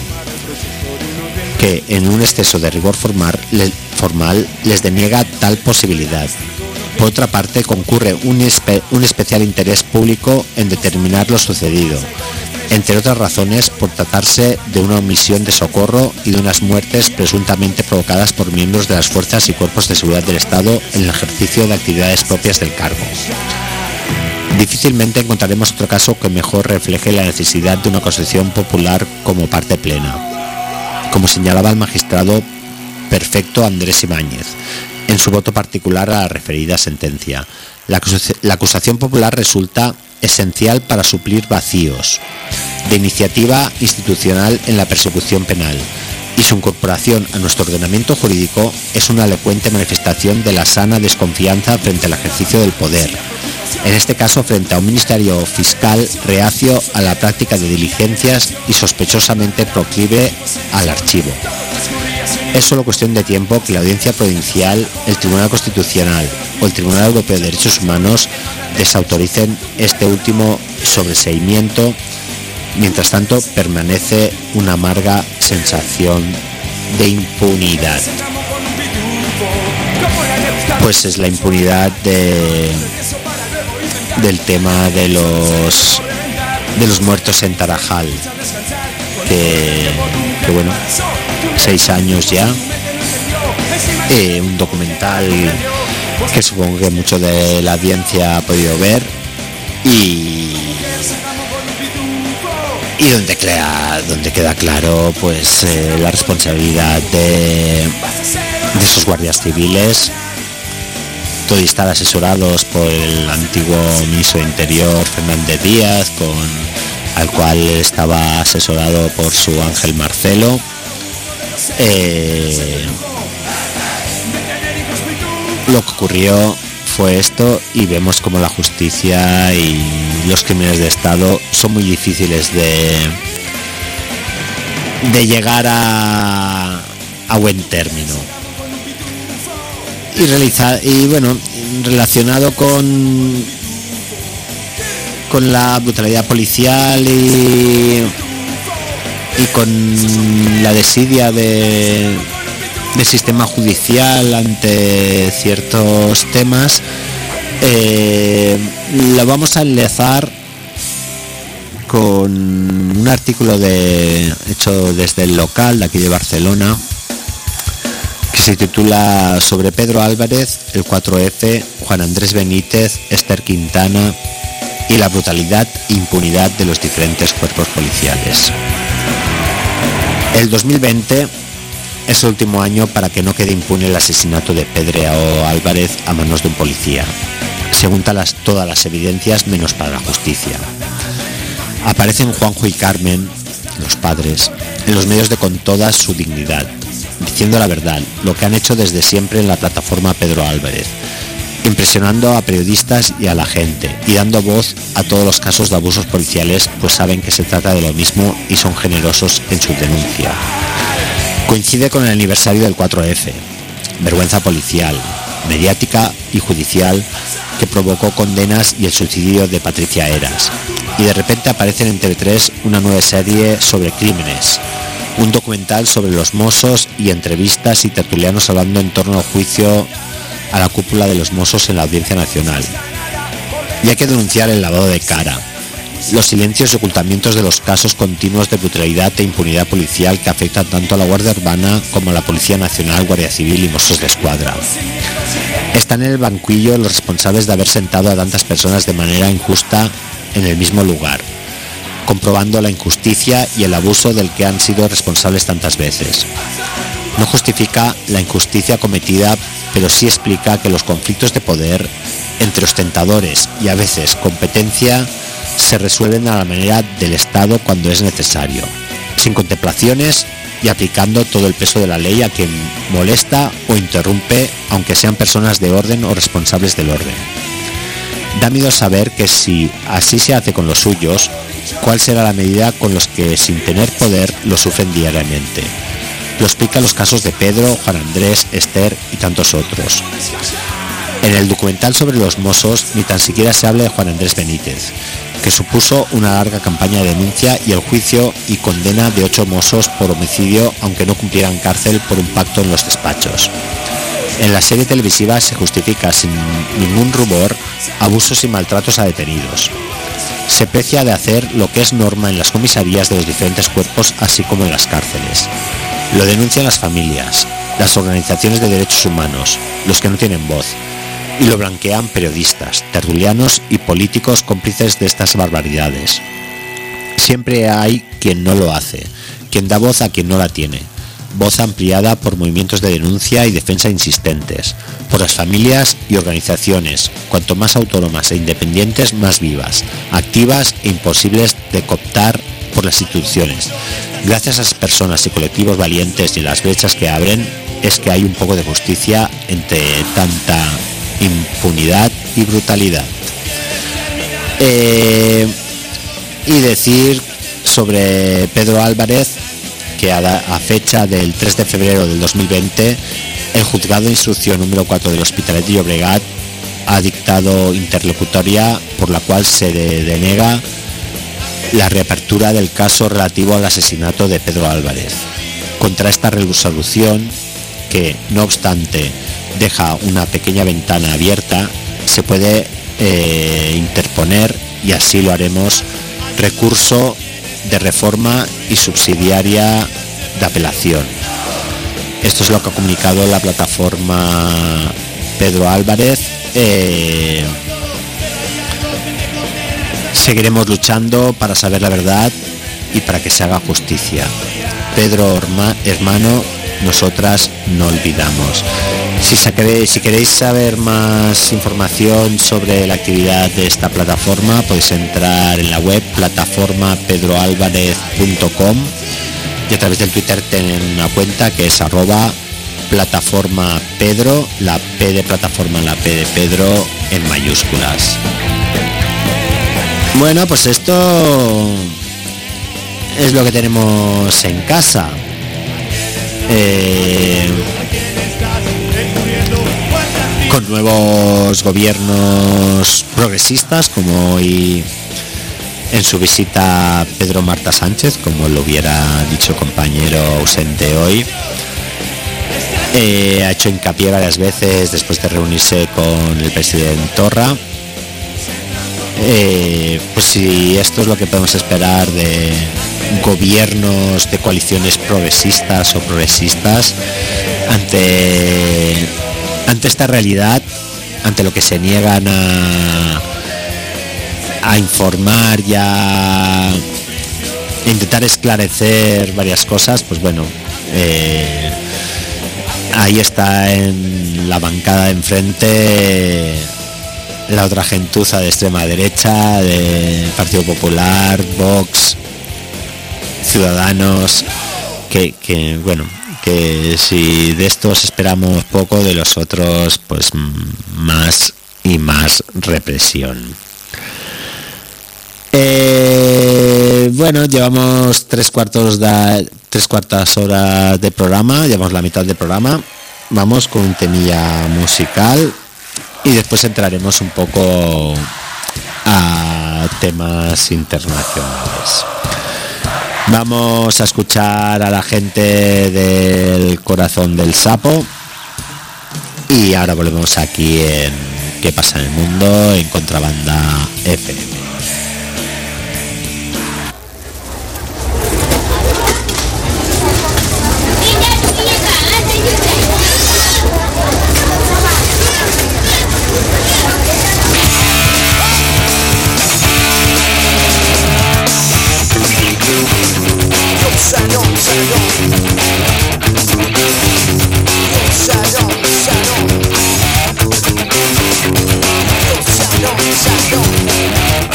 que en un exceso de rigor formal les deniega tal posibilidad. Por otra parte, concurre un especial interés público en determinar lo sucedido, entre otras razones por tratarse de una omisión de socorro y de unas muertes presuntamente provocadas por miembros de las fuerzas y cuerpos de seguridad del Estado en el ejercicio de actividades propias del cargo. Difícilmente encontraremos otro caso que mejor refleje la necesidad de una acusación popular como parte plena, como señalaba el magistrado perfecto Andrés Ibáñez en su voto particular a la referida sentencia. La acusación popular resulta esencial para suplir vacíos de iniciativa institucional en la persecución penal, y su incorporación a nuestro ordenamiento jurídico es una elocuente manifestación de la sana desconfianza frente al ejercicio del poder, en este caso frente a un ministerio fiscal reacio a la práctica de diligencias y sospechosamente proclive al archivo. Es solo cuestión de tiempo que la Audiencia Provincial, el Tribunal Constitucional o el Tribunal Europeo de Derechos Humanos desautoricen este último sobreseimiento. Mientras tanto, permanece una amarga sensación de impunidad. Pues es la impunidad del tema de los muertos en Tarajal, que bueno, 6 años ya. Un documental que supongo que mucho de la audiencia ha podido ver y donde queda claro pues la responsabilidad de esos guardias civiles, todo estar asesorados por el antiguo ministro de Interior Fernández Díaz, al cual estaba asesorado por su Ángel Marcelo. Lo que ocurrió fue esto, y vemos como la justicia y los crímenes de Estado son muy difíciles de llegar a buen término. Y bueno, relacionado con la brutalidad policial y con la desidia del sistema judicial ante ciertos temas, lo vamos a enlazar con un artículo hecho desde el local de aquí de Barcelona, que se titula Sobre Pedro Álvarez, el 4F, Juan Andrés Benítez, Esther Quintana y la brutalidad e impunidad de los diferentes cuerpos policiales. El 2020 es el último año para que no quede impune el asesinato de Pedro Álvarez a manos de un policía, según todas las evidencias, menos para la justicia. Aparecen Juanjo y Carmen, los padres, en los medios con toda su dignidad, diciendo la verdad, lo que han hecho desde siempre en la plataforma Pedro Álvarez, impresionando a periodistas y a la gente, y dando voz a todos los casos de abusos policiales, pues saben que se trata de lo mismo y son generosos en su denuncia. Coincide con el aniversario del 4F, vergüenza policial, mediática y judicial que provocó condenas y el suicidio de Patricia Heras. Y de repente aparece en TV3 una nueva serie sobre crímenes, un documental sobre los Mossos y entrevistas y tertulianos hablando en torno al juicio a la cúpula de los Mossos en la Audiencia Nacional. Y hay que denunciar el lavado de cara, los silencios y ocultamientos de los casos continuos de brutalidad e impunidad policial que afectan tanto a la Guardia Urbana como a la Policía Nacional, Guardia Civil y Mossos de Escuadra. Están en el banquillo los responsables de haber sentado a tantas personas de manera injusta en el mismo lugar, comprobando la injusticia y el abuso del que han sido responsables tantas veces. No justifica la injusticia cometida, pero sí explica que los conflictos de poder entre ostentadores y a veces competencia se resuelven a la manera del Estado cuando es necesario, sin contemplaciones y aplicando todo el peso de la ley a quien molesta o interrumpe, aunque sean personas de orden o responsables del orden. Da miedo saber que si así se hace con los suyos, cuál será la medida con los que sin tener poder lo sufren diariamente. Lo explica los casos de Pedro, Juan Andrés, Esther y tantos otros. En el documental sobre los Mossos ni tan siquiera se habla de Juan Andrés Benítez, que supuso una larga campaña de denuncia y el juicio y condena de 8 Mossos por homicidio, aunque no cumplieran cárcel por un pacto en los despachos. En la serie televisiva se justifica sin ningún rubor abusos y maltratos a detenidos. Se precia de hacer lo que es norma en las comisarías de los diferentes cuerpos, así como en las cárceles. Lo denuncian las familias, las organizaciones de derechos humanos, los que no tienen voz, y lo blanquean periodistas, tertulianos y políticos cómplices de estas barbaridades. Siempre hay quien no lo hace, quien da voz a quien no la tiene, voz ampliada por movimientos de denuncia y defensa insistentes, por las familias y organizaciones, cuanto más autónomas e independientes, más vivas, activas e imposibles de cooptar por las instituciones. Gracias a esas personas y colectivos valientes y las brechas que abren, es que hay un poco de justicia entre tanta impunidad y brutalidad. Y decir sobre Pedro Álvarez que a fecha del 3 de febrero del 2020 el juzgado de instrucción número 4 del Hospitalet de Llobregat ha dictado interlocutoria por la cual se denega la reapertura del caso relativo al asesinato de Pedro Álvarez. Contra esta resolución, que no obstante deja una pequeña ventana abierta, se puede interponer, y así lo haremos, recurso de reforma y subsidiaria de apelación. Esto es lo que ha comunicado la plataforma Pedro Álvarez. Seguiremos luchando para saber la verdad y para que se haga justicia. Pedro, hermano, nosotras no olvidamos. Si queréis saber más información sobre la actividad de esta plataforma, podéis entrar en la web plataformapedroalvarez.com y a través del Twitter tienen una cuenta que es @plataformapedro, la P de plataforma, la P de Pedro en mayúsculas. Bueno, pues esto es lo que tenemos en casa. Con nuevos gobiernos progresistas, como hoy en su visita Pedro Marta Sánchez, como lo hubiera dicho compañero ausente hoy, ha hecho hincapié varias veces después de reunirse con el presidente Torra. Pues si esto es lo que podemos esperar de gobiernos de coaliciones progresistas o progresistas ante esta realidad, ante lo que se niegan a informar y a intentar esclarecer varias cosas, pues bueno, ahí está en la bancada de enfrente la otra gentuza de extrema derecha, del Partido Popular, Vox, Ciudadanos, que bueno, que si de estos esperamos poco, de los otros pues más y más represión. Bueno, llevamos tres cuartas horas de programa, llevamos la mitad del programa. Vamos con un temilla musical y después entraremos un poco a temas internacionales. Vamos a escuchar a la gente del Corazón del Sapo y ahora volvemos aquí en ¿Qué pasa en el mundo? En Contrabanda FM. Salón.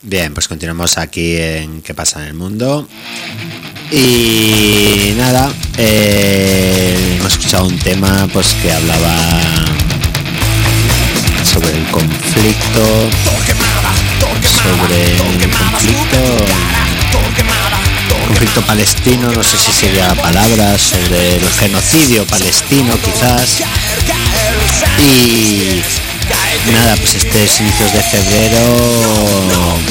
Bien, pues continuamos aquí en ¿Qué pasa en el mundo? Y nada, hemos escuchado un tema pues que hablaba sobre el conflicto, conflicto palestino, no sé si sería la palabra, sobre el genocidio palestino quizás. Y nada, pues estos inicios de febrero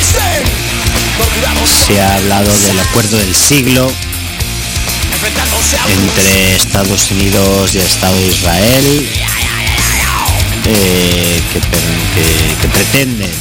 se ha hablado del acuerdo del siglo entre Estados Unidos y el Estado de Israel, que pretenden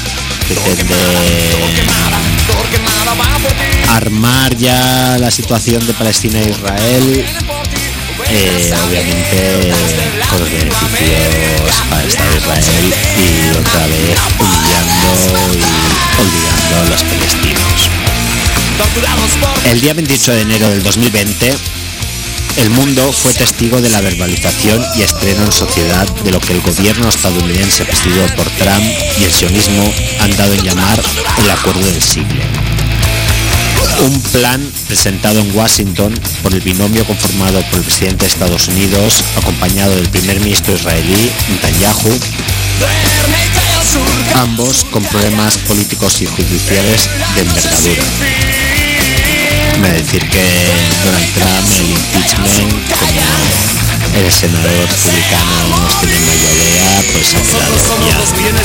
armar ya la situación de Palestina e Israel, obviamente con los beneficios para el Estado de Israel, y otra vez humillando y olvidando a los palestinos. El día 28 de enero del 2020, el mundo fue testigo de la verbalización y estreno en sociedad de lo que el gobierno estadounidense presidido por Trump y el sionismo han dado en llamar el acuerdo del siglo. Un plan presentado en Washington por el binomio conformado por el presidente de Estados Unidos, acompañado del primer ministro israelí, Netanyahu, ambos con problemas políticos y judiciales de envergadura. Me decir que Donald Trump, el impeachment, como el senador republicano no tiene mayoría, pues ha quedado ya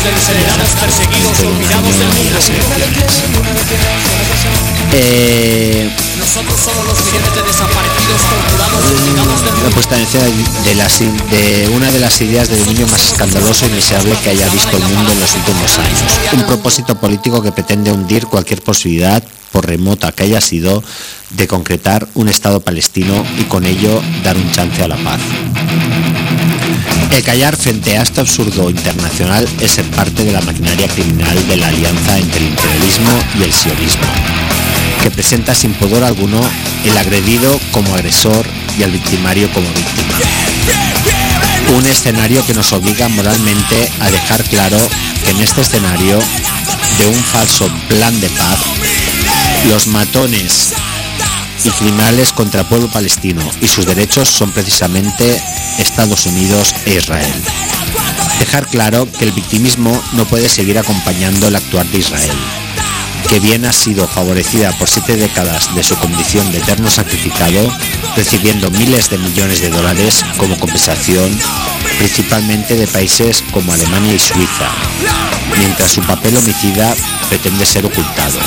Nosotros somos los millones de desaparecidos, torturados, la puesta en escena de una de las ideas de dominio más escandaloso y miserable que haya visto el mundo en los últimos años. Un propósito político que pretende hundir cualquier posibilidad, por remota que haya sido, de concretar un Estado palestino y con ello dar un chance a la paz. El callar frente a este absurdo internacional es ser parte de la maquinaria criminal de la alianza entre el imperialismo y el sionismo, que presenta sin pudor alguno el agredido como agresor y al victimario como víctima. Un escenario que nos obliga moralmente a dejar claro que en este escenario de un falso plan de paz, los matones y criminales contra el pueblo palestino y sus derechos son precisamente Estados Unidos e Israel. Dejar claro que el victimismo no puede seguir acompañando el actuar de Israel, que bien ha sido favorecida por 7 décadas de su condición de eterno sacrificado, recibiendo miles de millones de dólares como compensación, principalmente de países como Alemania y Suiza, mientras su papel homicida pretende ser ocultado.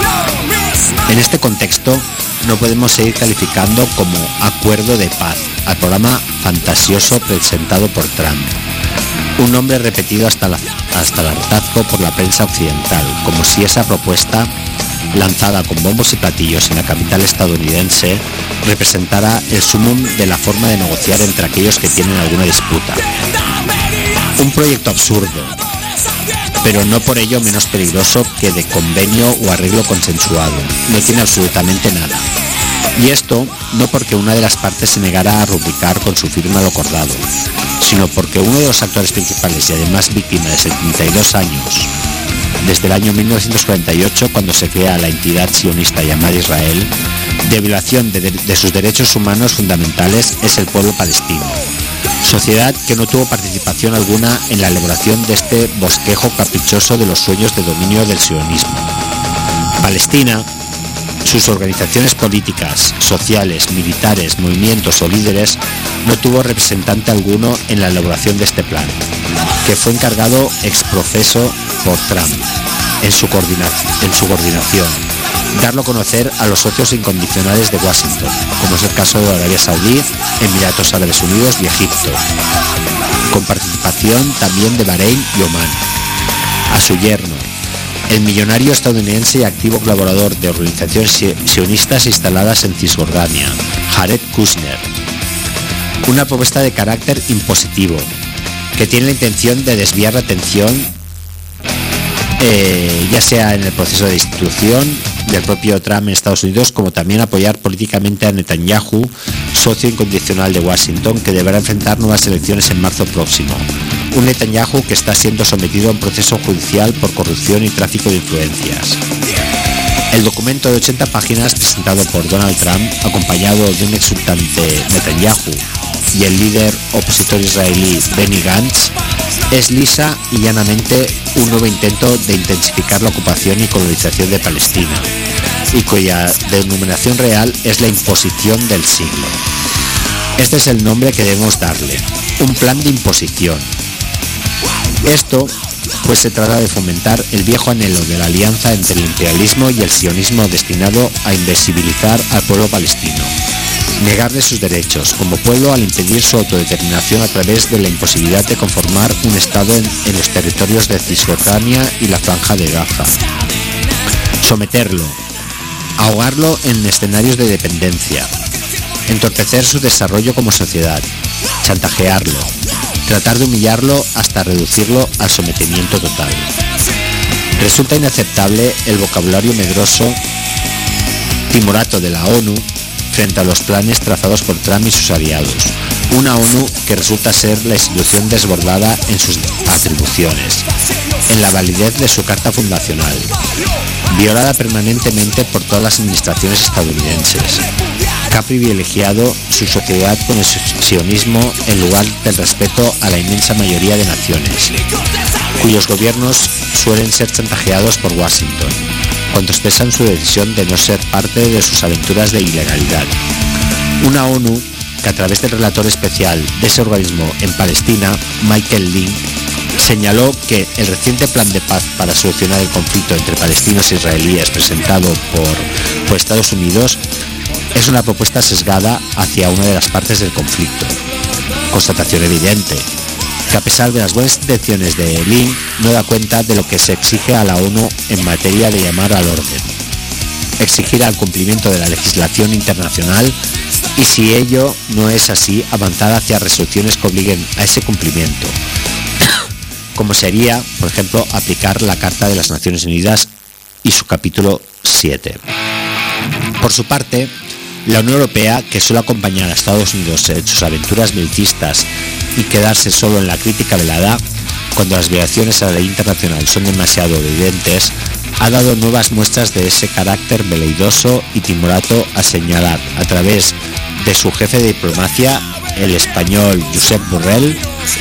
En este contexto, no podemos seguir calificando como acuerdo de paz al programa fantasioso presentado por Trump, un nombre repetido hasta el hartazgo por la prensa occidental, como si esa propuesta, lanzada con bombos y platillos en la capital estadounidense, representara el sumum de la forma de negociar entre aquellos que tienen alguna disputa. Un proyecto absurdo, pero no por ello menos peligroso que de convenio o arreglo consensuado. No tiene absolutamente nada. Y esto no porque una de las partes se negara a rubricar con su firma lo acordado, sino porque uno de los actores principales y además víctima de 72 años, desde el año 1948, cuando se crea la entidad sionista llamada Israel, de violación de sus derechos humanos fundamentales, es el pueblo palestino. Sociedad que no tuvo participación alguna en la elaboración de este bosquejo caprichoso de los sueños de dominio del sionismo. Palestina, sus organizaciones políticas, sociales, militares, movimientos o líderes, no tuvo representante alguno en la elaboración de este plan, que fue encargado ex profeso por Trump en su coordinación, darlo a conocer a los socios incondicionales de Washington, como es el caso de Arabia Saudí, Emiratos Árabes Unidos y Egipto, con participación también de Bahrein y Omán. A su yerno, el millonario estadounidense y activo colaborador de organizaciones sionistas instaladas en Cisjordania, Jared Kushner. Una propuesta de carácter impositivo, que tiene la intención de desviar la atención ya sea en el proceso de destitución del propio Trump en Estados Unidos, como también apoyar políticamente a Netanyahu, socio incondicional de Washington, que deberá enfrentar nuevas elecciones en marzo próximo, Un Netanyahu que está siendo sometido a un proceso judicial por corrupción y tráfico de influencias. El documento de 80 páginas presentado por Donald Trump, acompañado de un exultante Netanyahu y el líder opositor israelí Benny Gantz, es lisa y llanamente un nuevo intento de intensificar la ocupación y colonización de Palestina, y cuya denominación real es la imposición del siglo. Este es el nombre que debemos darle, un plan de imposición. Esto pues se trata de fomentar el viejo anhelo de la alianza entre el imperialismo y el sionismo destinado a invisibilizar al pueblo palestino, negarle sus derechos como pueblo al impedir su autodeterminación a través de la imposibilidad de conformar un Estado en los territorios de Cisjordania y la Franja de Gaza, someterlo, ahogarlo en escenarios de dependencia, entorpecer su desarrollo como sociedad, chantajearlo, tratar de humillarlo hasta reducirlo al sometimiento total. Resulta inaceptable el vocabulario medroso timorato de la ONU frente a los planes trazados por Trump y sus aliados. Una ONU que resulta ser la institución desbordada en sus atribuciones, en la validez de su carta fundacional, violada permanentemente por todas las administraciones estadounidenses, que ha privilegiado su sociedad con el sionismo en lugar del respeto a la inmensa mayoría de naciones, cuyos gobiernos suelen ser chantajeados por Washington cuando expresan su decisión de no ser parte de sus aventuras de ilegalidad. Una ONU que a través del relator especial de ese organismo en Palestina, Michael Lynn, señaló que el reciente plan de paz para solucionar el conflicto entre palestinos e israelíes presentado por Estados Unidos es una propuesta sesgada hacia una de las partes del conflicto. Constatación evidente, que a pesar de las buenas intenciones de Lynn, no da cuenta de lo que se exige a la ONU en materia de llamar al orden, exigir al cumplimiento de la legislación internacional y, si ello no es así, avanzar hacia resoluciones que obliguen a ese cumplimiento, como sería, por ejemplo, aplicar la Carta de las Naciones Unidas y su capítulo 7. Por su parte, la Unión Europea, que suele acompañar a Estados Unidos en sus aventuras belicistas y quedarse solo en la crítica velada, cuando las violaciones a la ley internacional son demasiado evidentes, ha dado nuevas muestras de ese carácter veleidoso y timorato al señalar, a través de su jefe de diplomacia, el español Josep Borrell,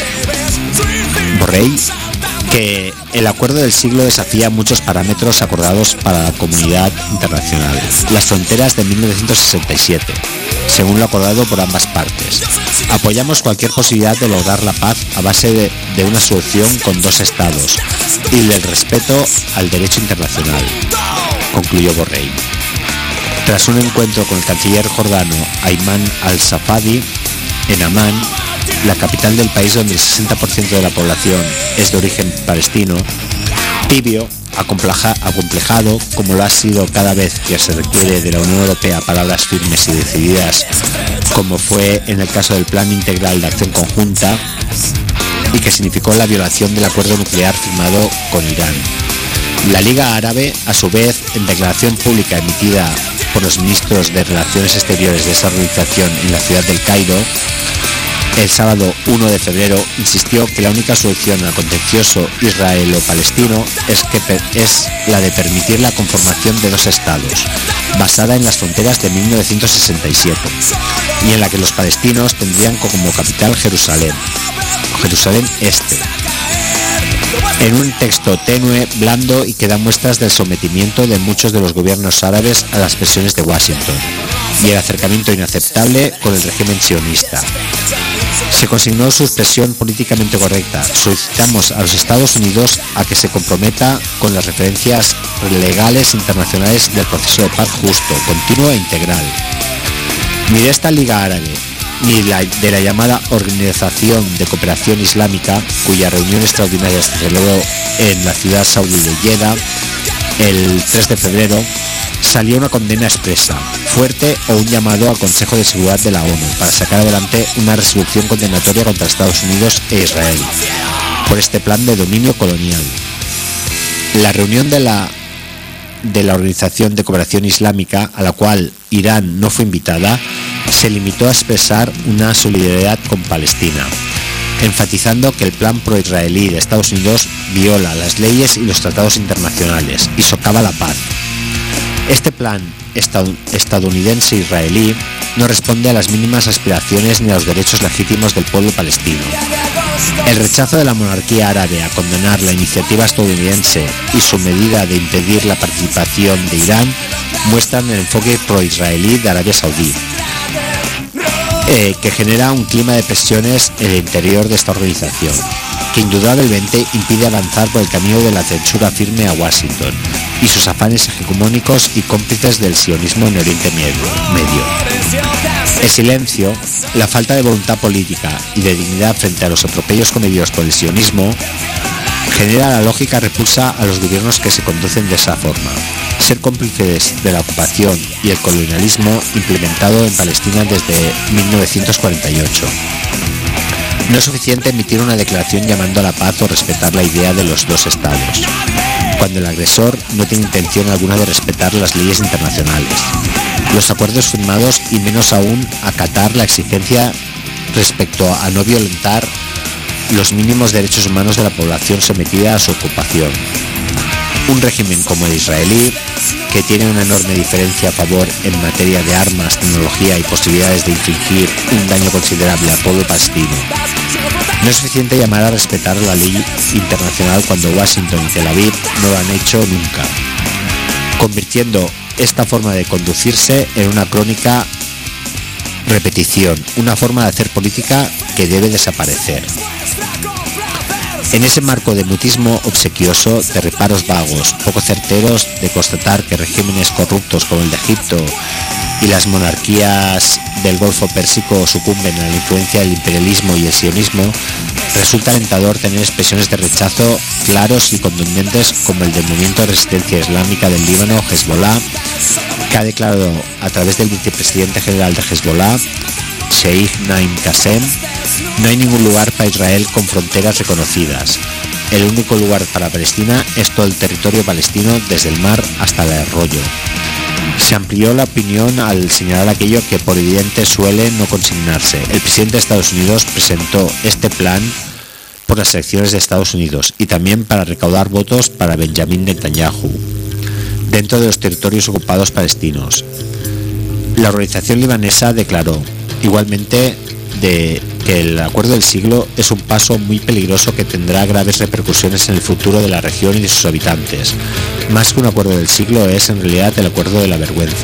que el acuerdo del siglo desafía muchos parámetros acordados para la comunidad internacional, las fronteras de 1967, según lo acordado por ambas partes. Apoyamos cualquier posibilidad de lograr la paz a base de una solución con dos estados y del respeto al derecho internacional, concluyó Borrell. Tras un encuentro con el canciller jordano Ayman al-Safadi en Amán, la capital del país donde el 60% de la población es de origen palestino, tibio, acomplejado, como lo ha sido cada vez que se requiere de la Unión Europea palabras firmes y decididas, como fue en el caso del Plan Integral de Acción Conjunta, y que significó la violación del acuerdo nuclear firmado con Irán. La Liga Árabe, a su vez, en declaración pública emitida por los ministros de Relaciones Exteriores de esa organización en la ciudad del Cairo, el sábado 1 de febrero, insistió que la única solución al contencioso israelo-palestino es la de permitir la conformación de dos estados, basada en las fronteras de 1967, y en la que los palestinos tendrían como capital Jerusalén Este, en un texto tenue, blando y que da muestras del sometimiento de muchos de los gobiernos árabes a las presiones de Washington y el acercamiento inaceptable con el régimen sionista. Se consignó su expresión políticamente correcta. Solicitamos a los Estados Unidos a que se comprometa con las referencias legales internacionales del proceso de paz justo, continuo e integral. Ni de esta Liga Árabe, ni de la llamada Organización de Cooperación Islámica, cuya reunión extraordinaria se celebró en la ciudad saudí de Jeddah el 3 de febrero, salió una condena expresa, fuerte o un llamado al Consejo de Seguridad de la ONU para sacar adelante una resolución condenatoria contra Estados Unidos e Israel por este plan de dominio colonial. La reunión de la Organización de Cooperación Islámica, a la cual Irán no fue invitada, se limitó a expresar una solidaridad con Palestina, enfatizando que el plan pro-israelí de Estados Unidos viola las leyes y los tratados internacionales y socava la paz. Este plan estadounidense-israelí no responde a las mínimas aspiraciones ni a los derechos legítimos del pueblo palestino. El rechazo de la monarquía árabe a condenar la iniciativa estadounidense y su medida de impedir la participación de Irán muestran el enfoque pro-israelí de Arabia Saudí, que genera un clima de presiones en el interior de esta organización, que indudablemente impide avanzar por el camino de la censura firme a Washington y sus afanes hegemónicos y cómplices del sionismo en Oriente Medio. El silencio, la falta de voluntad política y de dignidad frente a los atropellos cometidos por el sionismo genera la lógica repulsa a los gobiernos que se conducen de esa forma. Ser cómplices de la ocupación y el colonialismo implementado en Palestina desde 1948. No es suficiente emitir una declaración llamando a la paz o respetar la idea de los dos estados, cuando el agresor no tiene intención alguna de respetar las leyes internacionales, los acuerdos firmados y menos aún acatar la exigencia respecto a no violentar los mínimos derechos humanos de la población sometida a su ocupación. Un régimen como el israelí, que tiene una enorme diferencia a favor en materia de armas, tecnología y posibilidades de infligir un daño considerable al pueblo palestino. No es suficiente llamar a respetar la ley internacional cuando Washington y Tel Aviv no lo han hecho nunca, convirtiendo esta forma de conducirse en una crónica repetición, una forma de hacer política que debe desaparecer. En ese marco de mutismo obsequioso, de reparos vagos, poco certeros, de constatar que regímenes corruptos como el de Egipto y las monarquías del Golfo Pérsico sucumben a la influencia del imperialismo y el sionismo, resulta alentador tener expresiones de rechazo claros y contundentes como el del movimiento de resistencia islámica del Líbano, Hezbollah, que ha declarado a través del vicepresidente general de Hezbollah, Sheikh Naim Qassem: no hay ningún lugar para Israel con fronteras reconocidas. El único lugar para Palestina es todo el territorio palestino desde el mar hasta el arroyo. Se amplió la opinión al señalar aquello que por evidente suele no consignarse. El presidente de Estados Unidos presentó este plan por las elecciones de Estados Unidos y también para recaudar votos para Benjamin Netanyahu dentro de los territorios ocupados palestinos. La organización libanesa declaró igualmente que el acuerdo del siglo es un paso muy peligroso que tendrá graves repercusiones en el futuro de la región y de sus habitantes. Más que un acuerdo del siglo es en realidad el acuerdo de la vergüenza.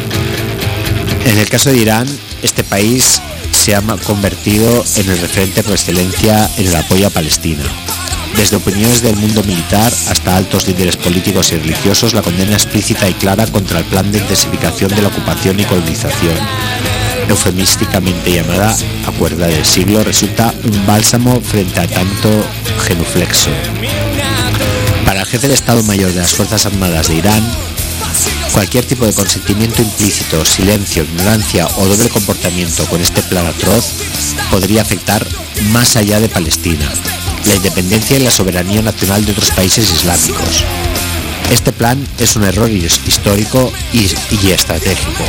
En el caso de Irán, este país se ha convertido en el referente por excelencia en el apoyo a Palestina. Desde opiniones del mundo militar hasta altos líderes políticos y religiosos, la condena explícita y clara contra el plan de intensificación de la ocupación y colonización, eufemísticamente llamada acuerdo del siglo, resulta un bálsamo frente a tanto genuflexo. Para el jefe de Estado Mayor de las Fuerzas Armadas de Irán, cualquier tipo de consentimiento implícito, silencio, ignorancia o doble comportamiento con este plan atroz podría afectar más allá de Palestina, la independencia y la soberanía nacional de otros países islámicos. Este plan es un error histórico y estratégico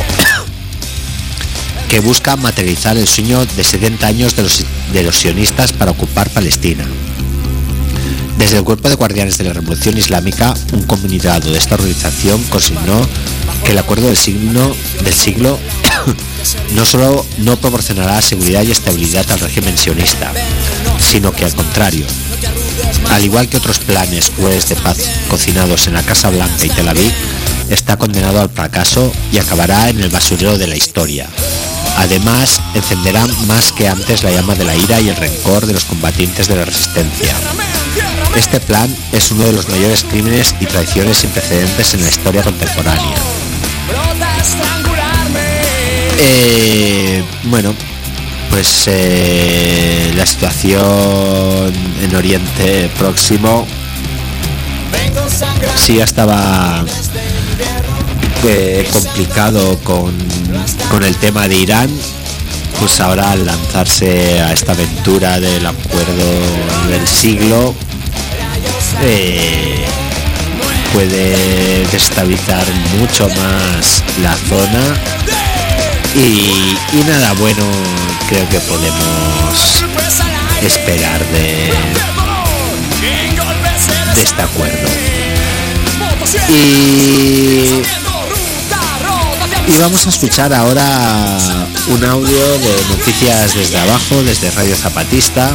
que busca materializar el sueño de 70 años de los sionistas para ocupar Palestina. Desde el Cuerpo de Guardianes de la Revolución Islámica, un comunicado de esta organización consignó que el acuerdo del siglo no solo no proporcionará seguridad y estabilidad al régimen sionista, sino que al contrario, al igual que otros planes crueles de paz cocinados en la Casa Blanca y Tel Aviv, está condenado al fracaso y acabará en el basurero de la historia. Además, encenderá más que antes la llama de la ira y el rencor de los combatientes de la resistencia. Este plan es uno de los mayores crímenes y traiciones sin precedentes en la historia contemporánea. Bueno, pues la situación en Oriente Próximo sí ya estaba complicado con el tema de Irán, pues ahora al lanzarse a esta aventura del acuerdo del siglo puede desestabilizar mucho más la zona y nada bueno creo que podemos esperar de este acuerdo. Y vamos a escuchar ahora un audio de noticias desde abajo, desde Radio Zapatista,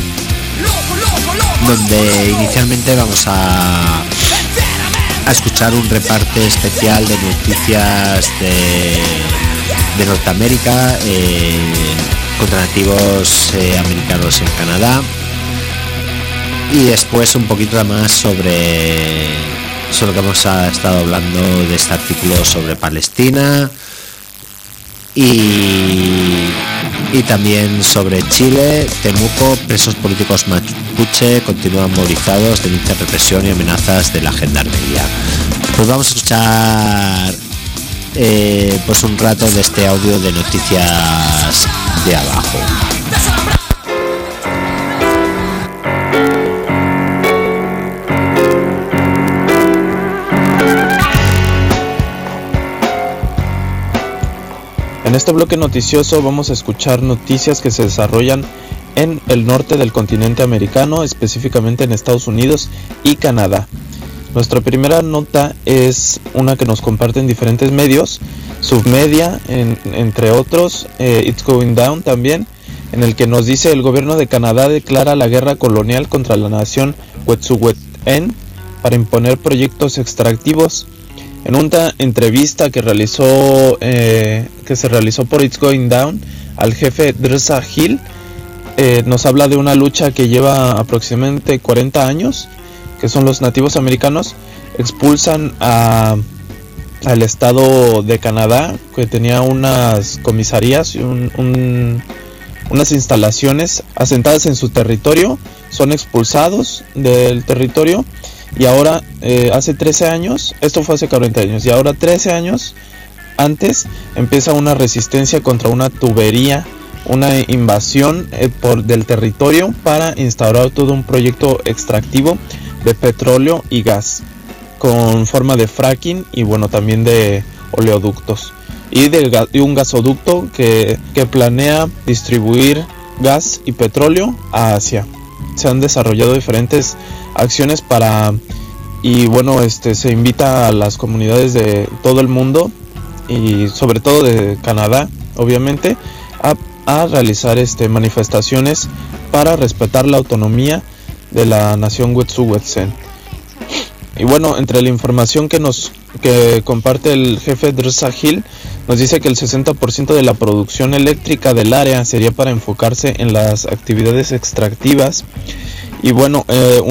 donde inicialmente vamos a escuchar un reparte especial de noticias de Norteamérica contra nativos americanos en Canadá, y después un poquito más sobre lo que hemos estado hablando de este artículo sobre Palestina, y también sobre Chile. Temuco, presos políticos mapuche continúan movilizados, denuncian represión y amenazas de la gendarmería. Pues vamos a escuchar pues un rato de este audio de noticias de abajo. En este bloque noticioso vamos a escuchar noticias que se desarrollan en el norte del continente americano, específicamente en Estados Unidos y Canadá. Nuestra primera nota es una que nos comparten diferentes medios, Submedia, entre otros, It's Going Down también, en el que nos dice: el gobierno de Canadá declara la guerra colonial contra la nación Wet'suwet'en para imponer proyectos extractivos. En una entrevista que se realizó por It's Going Down al jefe Dresa Hill, nos habla de una lucha que lleva aproximadamente 40 años, que son los nativos americanos expulsan al estado de Canadá, que tenía unas comisarías y unas instalaciones asentadas en su territorio. Son expulsados del territorio. Y ahora, hace 13 años, esto fue hace 40 años, y ahora 13 años antes empieza una resistencia contra una tubería, una invasión del territorio para instaurar todo un proyecto extractivo de petróleo y gas, con forma de fracking y bueno, también de oleoductos. Y de un gasoducto que planea distribuir gas y petróleo a Asia. Se han desarrollado diferentes acciones y bueno, se invita a las comunidades de todo el mundo y sobre todo de Canadá, obviamente, a realizar manifestaciones para respetar la autonomía de la nación Wet'suwet'en. Y bueno, entre la información que comparte el jefe Dresa Hill, nos dice que el 60% de la producción eléctrica del área sería para enfocarse en las actividades extractivas. Y bueno,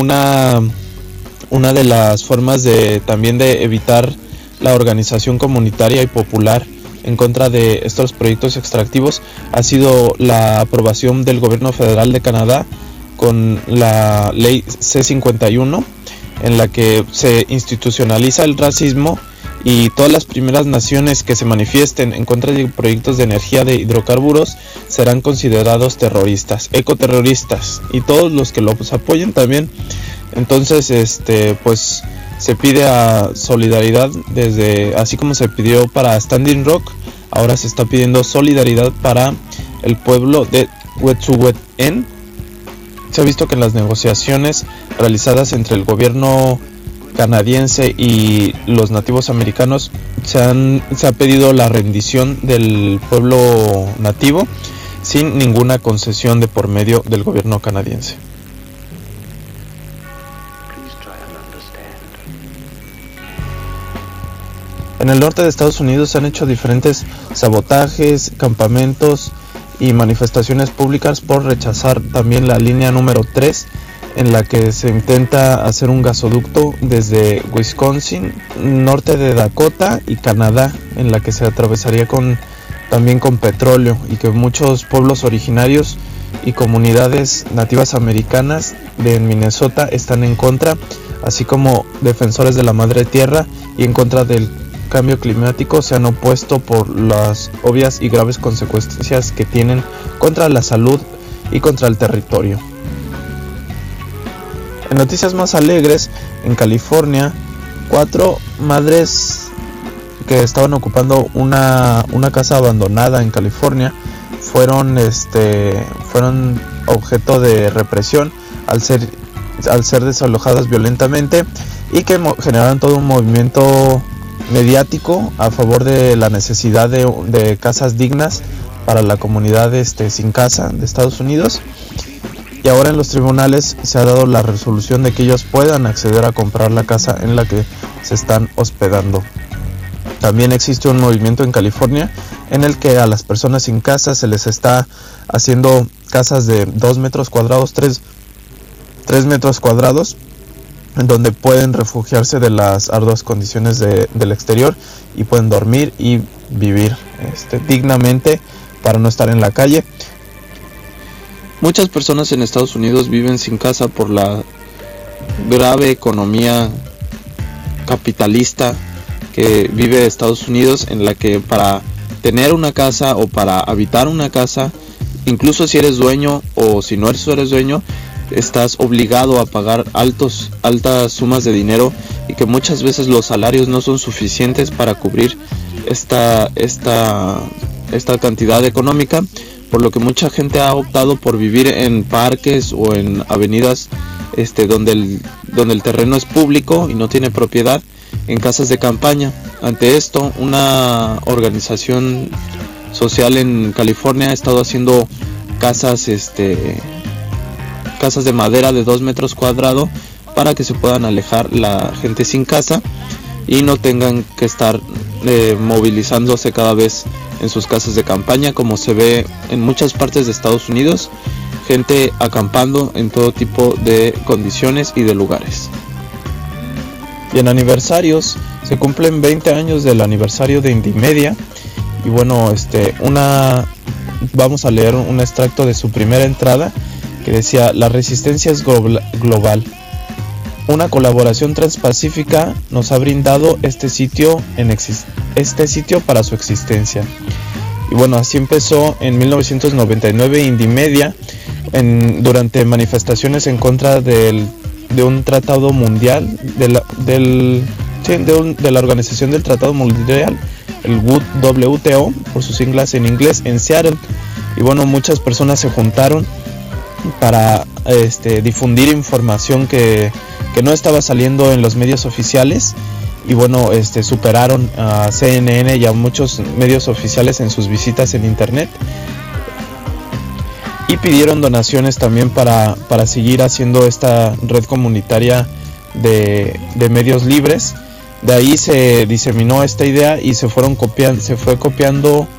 una de las formas también de evitar la organización comunitaria y popular en contra de estos proyectos extractivos ha sido la aprobación del gobierno federal de Canadá con la ley C-51, en la que se institucionaliza el racismo, y todas las primeras naciones que se manifiesten en contra de proyectos de energía de hidrocarburos serán considerados terroristas, ecoterroristas, y todos los que los apoyen también. Entonces, pues se pide a solidaridad, así como se pidió para Standing Rock, ahora se está pidiendo solidaridad para el pueblo de Wet'suwet'en. Se ha visto que en las negociaciones realizadas entre el gobierno canadiense y los nativos americanos se ha pedido la rendición del pueblo nativo sin ninguna concesión de por medio del gobierno canadiense. En el norte de Estados Unidos se han hecho diferentes sabotajes, campamentos y manifestaciones públicas por rechazar también la línea número 3, en la que se intenta hacer un gasoducto desde Wisconsin, norte de Dakota y Canadá, en la que se atravesaría también con petróleo, y que muchos pueblos originarios y comunidades nativas americanas de Minnesota están en contra, así como defensores de la madre tierra y en contra del cambio climático se han opuesto por las obvias y graves consecuencias que tienen contra la salud y contra el territorio. En noticias más alegres, en California, 4 madres que estaban ocupando una casa abandonada en California fueron objeto de represión al ser desalojadas violentamente, y que generaron todo un movimiento mediático a favor de la necesidad de casas dignas para la comunidad sin casa de Estados Unidos. Y ahora en los tribunales se ha dado la resolución de que ellos puedan acceder a comprar la casa en la que se están hospedando. También existe un movimiento en California en el que a las personas sin casa se les está haciendo casas de 2 metros cuadrados, 3 metros cuadrados, en donde pueden refugiarse de las arduas condiciones del exterior y pueden dormir y vivir dignamente para no estar en la calle. Muchas personas en Estados Unidos viven sin casa por la grave economía capitalista que vive Estados Unidos, en la que para tener una casa o para habitar una casa, incluso si eres dueño o si no eres dueño, estás obligado a pagar altas sumas de dinero, y que muchas veces los salarios no son suficientes para cubrir esta cantidad económica, por lo que mucha gente ha optado por vivir en parques o en avenidas donde el terreno es público y no tiene propiedad, en casas de campaña. Ante esto, una organización social en California ha estado haciendo casas de madera de 2 metros cuadrados para que se puedan alejar la gente sin casa y no tengan que estar movilizándose cada vez en sus casas de campaña, como se ve en muchas partes de Estados Unidos, gente acampando en todo tipo de condiciones y de lugares. Y en aniversarios, se cumplen 20 años del aniversario de Indymedia, y bueno, vamos a leer un extracto de su primera entrada que decía: la resistencia es global. Una colaboración transpacífica nos ha brindado este sitio para su existencia. Y bueno, así empezó en 1999 Indymedia, durante manifestaciones en contra de un tratado mundial, de la Organización del Tratado Mundial, el WTO, por sus siglas en inglés, en Seattle. Y bueno, muchas personas se juntaron para difundir información que no estaba saliendo en los medios oficiales, y bueno, superaron a CNN y a muchos medios oficiales en sus visitas en internet, y pidieron donaciones también para seguir haciendo esta red comunitaria de medios libres. De ahí se diseminó esta idea y se fue copiando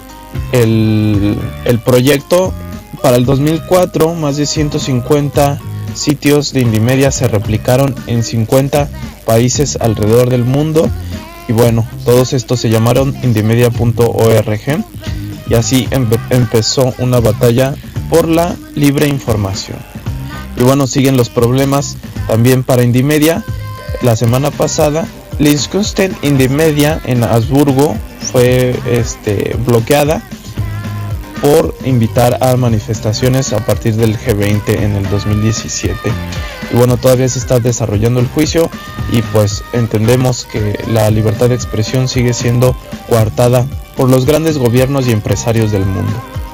el proyecto. Para el 2004, más de 150 sitios de Indymedia se replicaron en 50 países alrededor del mundo, y bueno, todos estos se llamaron indymedia.org, y así empezó una batalla por la libre información. Y bueno, siguen los problemas también para Indymedia. La semana pasada, Liechtenstein Indymedia en Habsburgo fue bloqueada por invitar a manifestaciones a partir del G20 en el 2017. Y bueno, todavía se está desarrollando el juicio, y pues entendemos que la libertad de expresión sigue siendo coartada por los grandes gobiernos y empresarios del mundo.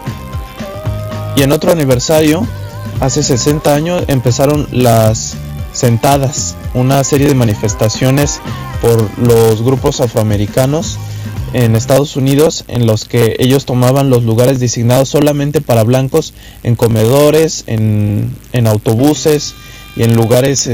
Y en otro aniversario, hace 60 años, empezaron las Sentadas, una serie de manifestaciones por los grupos afroamericanos en Estados Unidos, en los que ellos tomaban los lugares designados solamente para blancos en comedores, en autobuses y en lugares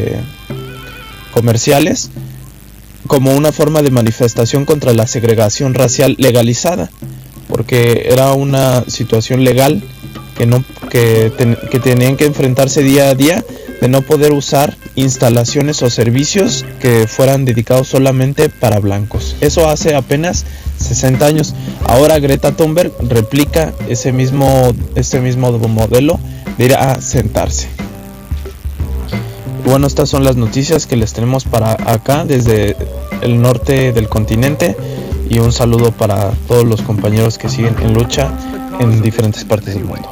comerciales, como una forma de manifestación contra la segregación racial legalizada, porque era una situación legal que tenían que enfrentarse día a día, de no poder usar instalaciones o servicios que fueran dedicados solamente para blancos. Eso hace apenas 60 años. Ahora Greta Thunberg replica este mismo modelo de ir a sentarse. Bueno, estas son las noticias que les tenemos para acá desde el norte del continente, y un saludo para todos los compañeros que siguen en lucha en diferentes partes del mundo.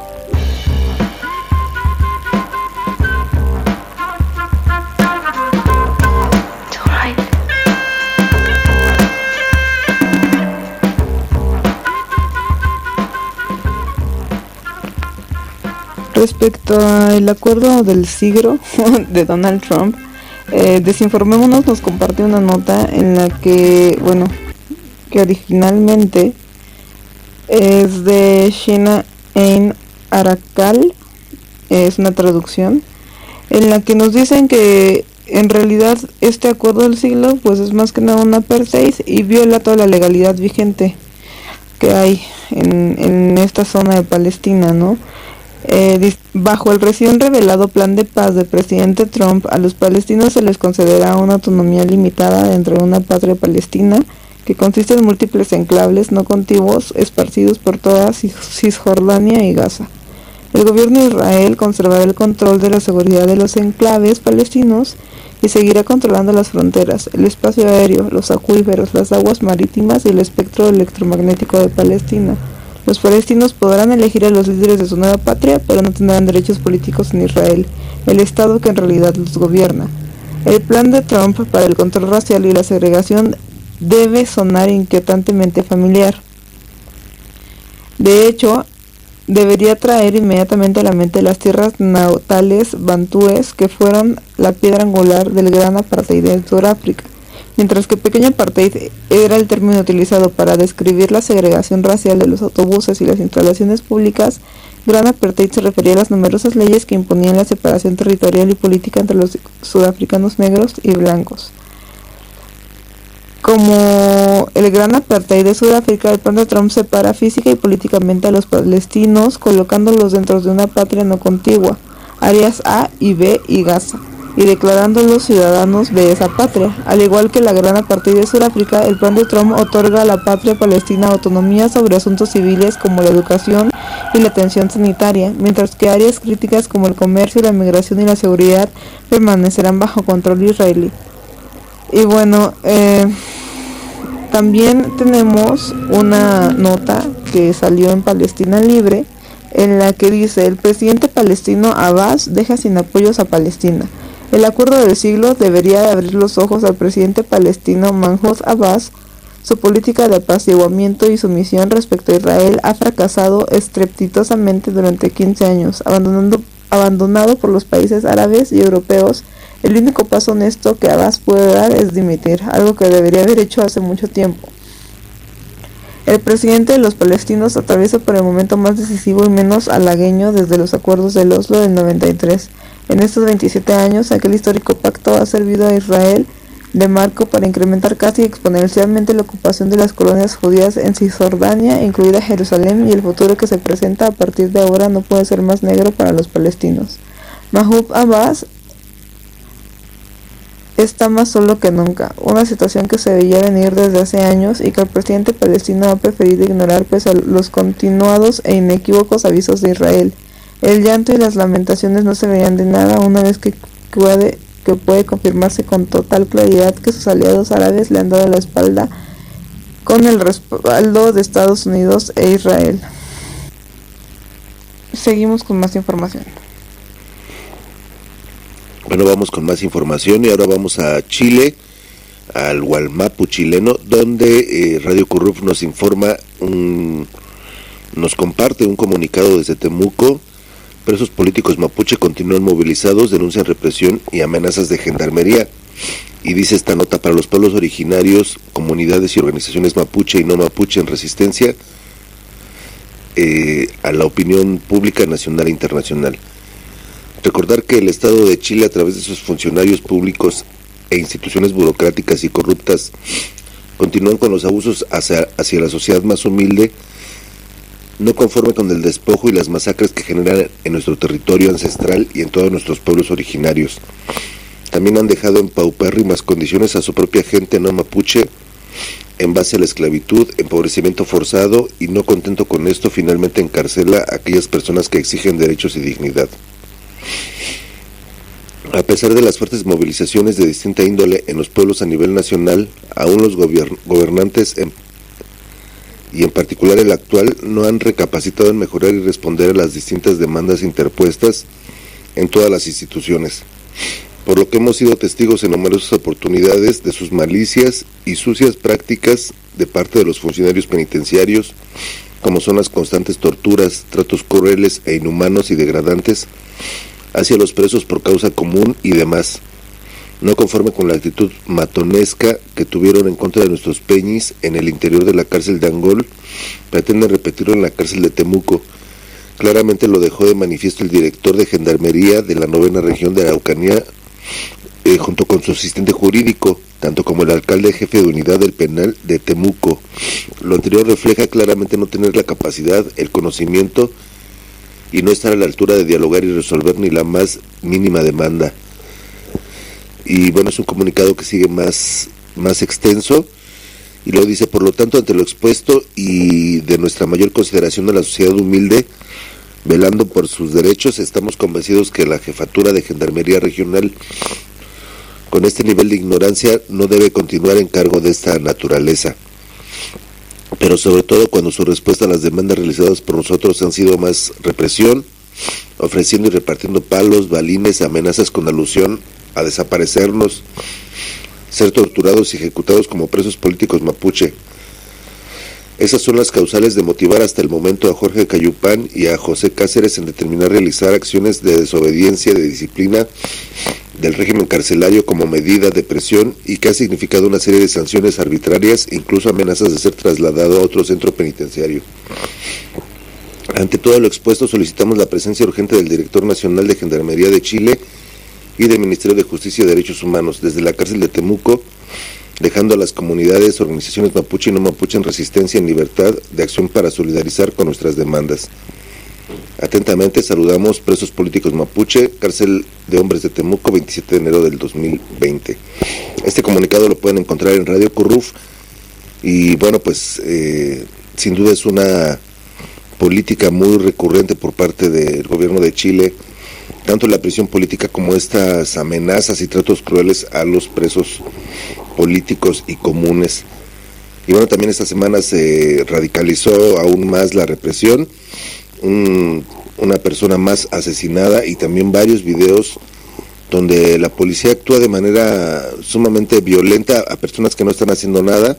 Respecto al acuerdo del siglo de Donald Trump, Desinformémonos nos compartió una nota en la que, que originalmente es de Shina Ain Arakal, es una traducción, en la que nos dicen que en realidad este acuerdo del siglo pues es más que nada un apartheid y viola toda la legalidad vigente que hay en esta zona de Palestina, ¿no? Bajo el recién revelado plan de paz del presidente Trump, a los palestinos se les concederá una autonomía limitada dentro de una patria palestina que consiste en múltiples enclaves no contiguos esparcidos por toda Cisjordania y Gaza. El gobierno de Israel conservará el control de la seguridad de los enclaves palestinos y seguirá controlando las fronteras, el espacio aéreo, los acuíferos, las aguas marítimas y el espectro electromagnético de Palestina. Los palestinos podrán elegir a los líderes de su nueva patria, pero no tendrán derechos políticos en Israel, el Estado que en realidad los gobierna. El plan de Trump para el control racial y la segregación debe sonar inquietantemente familiar. De hecho, debería traer inmediatamente a la mente las tierras natales bantúes que fueron la piedra angular del gran apartheid de Sudáfrica. Mientras que pequeño apartheid era el término utilizado para describir la segregación racial de los autobuses y las instalaciones públicas, gran apartheid se refería a las numerosas leyes que imponían la separación territorial y política entre los sudafricanos negros y blancos. Como el gran apartheid de Sudáfrica, el plan de Trump separa física y políticamente a los palestinos, colocándolos dentro de una patria no contigua, áreas A y B y Gaza, y declarándolos ciudadanos de esa patria. Al igual que la gran apartheid de Sudáfrica, el plan de Trump otorga a la patria palestina autonomía sobre asuntos civiles como la educación y la atención sanitaria, mientras que áreas críticas como el comercio, la migración y la seguridad permanecerán bajo control israelí. Y también tenemos una nota que salió en Palestina Libre, en la que dice: el presidente palestino Abbas deja sin apoyos a Palestina. El acuerdo del siglo debería abrir los ojos al presidente palestino Mahmoud Abbas. Su política de apaciguamiento y sumisión respecto a Israel ha fracasado estrepitosamente durante 15 años, abandonado por los países árabes y europeos. El único paso honesto que Abbas puede dar es dimitir, algo que debería haber hecho hace mucho tiempo. El presidente de los palestinos atraviesa por el momento más decisivo y menos halagueño desde los acuerdos de Oslo del 93. En estos 27 años, aquel histórico pacto ha servido a Israel de marco para incrementar casi exponencialmente la ocupación de las colonias judías en Cisjordania, incluida Jerusalén, y el futuro que se presenta a partir de ahora no puede ser más negro para los palestinos. Mahmoud Abbas está más solo que nunca, una situación que se veía venir desde hace años y que el presidente palestino ha preferido ignorar pese a los continuados e inequívocos avisos de Israel. El llanto y las lamentaciones no se veían de nada una vez que puede confirmarse con total claridad que sus aliados árabes le han dado la espalda con el respaldo de Estados Unidos e Israel. Seguimos con más información. Bueno, vamos con más información y ahora vamos a Chile, al Wallmapu chileno, donde Radio Curruf nos informa, nos comparte un comunicado desde Temuco. Presos políticos mapuche continúan movilizados, denuncian represión y amenazas de gendarmería. Y dice esta nota: para los pueblos originarios, comunidades y organizaciones mapuche y no mapuche en resistencia a la opinión pública nacional e internacional. Recordar que el Estado de Chile, a través de sus funcionarios públicos e instituciones burocráticas y corruptas, continúan con los abusos hacia la sociedad más humilde, no conforme con el despojo y las masacres que generan en nuestro territorio ancestral y en todos nuestros pueblos originarios. También han dejado en paupérrimas condiciones a su propia gente no mapuche en base a la esclavitud, empobrecimiento forzado, y no contento con esto, finalmente encarcela a aquellas personas que exigen derechos y dignidad. A pesar de las fuertes movilizaciones de distinta índole en los pueblos a nivel nacional, aún los gobernantes y en particular el actual no han recapacitado en mejorar y responder a las distintas demandas interpuestas en todas las instituciones, por lo que hemos sido testigos en numerosas oportunidades de sus malicias y sucias prácticas de parte de los funcionarios penitenciarios, como son las constantes torturas, tratos crueles e inhumanos y degradantes hacia los presos por causa común y demás. No conforme con la actitud matonesca que tuvieron en contra de nuestros peñis en el interior de la cárcel de Angol, pretenden repetirlo en la cárcel de Temuco. Claramente lo dejó de manifiesto el director de Gendarmería de la 9ª región de Araucanía, junto con su asistente jurídico, tanto como el alcalde jefe de unidad del penal de Temuco. Lo anterior refleja claramente no tener la capacidad, el conocimiento y no estar a la altura de dialogar y resolver ni la más mínima demanda. Y bueno, es un comunicado que sigue más extenso y lo dice: por lo tanto, ante lo expuesto y de nuestra mayor consideración a la sociedad humilde, velando por sus derechos, estamos convencidos que la jefatura de Gendarmería Regional, con este nivel de ignorancia, no debe continuar en cargo de esta naturaleza. Pero sobre todo cuando su respuesta a las demandas realizadas por nosotros han sido más represión, ofreciendo y repartiendo palos, balines, amenazas con alusión a desaparecernos, ser torturados y ejecutados como presos políticos mapuche. Esas son las causales de motivar hasta el momento a Jorge Cayupán y a José Cáceres en determinar realizar acciones de desobediencia, de disciplina del régimen carcelario como medida de presión, y que ha significado una serie de sanciones arbitrarias, incluso amenazas de ser trasladado a otro centro penitenciario. Ante todo lo expuesto, solicitamos la presencia urgente del Director Nacional de Gendarmería de Chile y del Ministerio de Justicia y Derechos Humanos desde la cárcel de Temuco, dejando a las comunidades, organizaciones mapuche y no mapuche en resistencia en libertad de acción para solidarizar con nuestras demandas. Atentamente saludamos, presos políticos mapuche, cárcel de hombres de Temuco, 27 de enero del 2020. Este comunicado lo pueden encontrar en Radio Curruf y bueno, pues sin duda es una política muy recurrente por parte del gobierno de Chile, tanto la prisión política como estas amenazas y tratos crueles a los presos políticos y comunes. Y bueno, también esta semana se radicalizó aún más la represión, una persona más asesinada y también varios videos donde la policía actúa de manera sumamente violenta a personas que no están haciendo nada,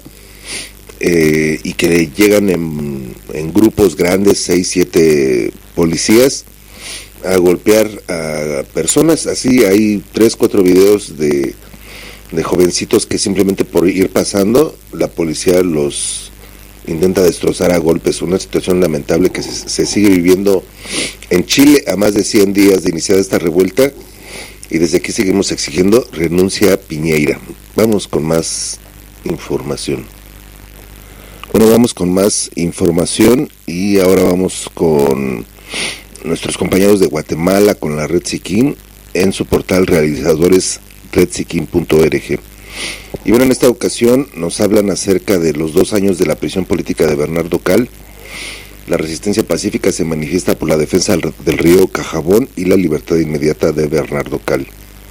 y que llegan en grupos grandes, 6-7 policías, a golpear a personas. Así hay 3-4 videos de jovencitos que simplemente por ir pasando, la policía los intenta destrozar a golpes. Una situación lamentable que se sigue viviendo en Chile a más de 100 días de iniciada esta revuelta, y desde aquí seguimos exigiendo renuncia a Piñeira. Vamos con más información. Bueno, vamos con más información y ahora vamos con nuestros compañeros de Guatemala, con la Red Siquín, en su portal realizadores redsiquin.org. Y bueno, en esta ocasión nos hablan acerca de los 2 años de la prisión política de Bernardo Cal. La resistencia pacífica se manifiesta por la defensa del río Cajabón y la libertad inmediata de Bernardo Cal.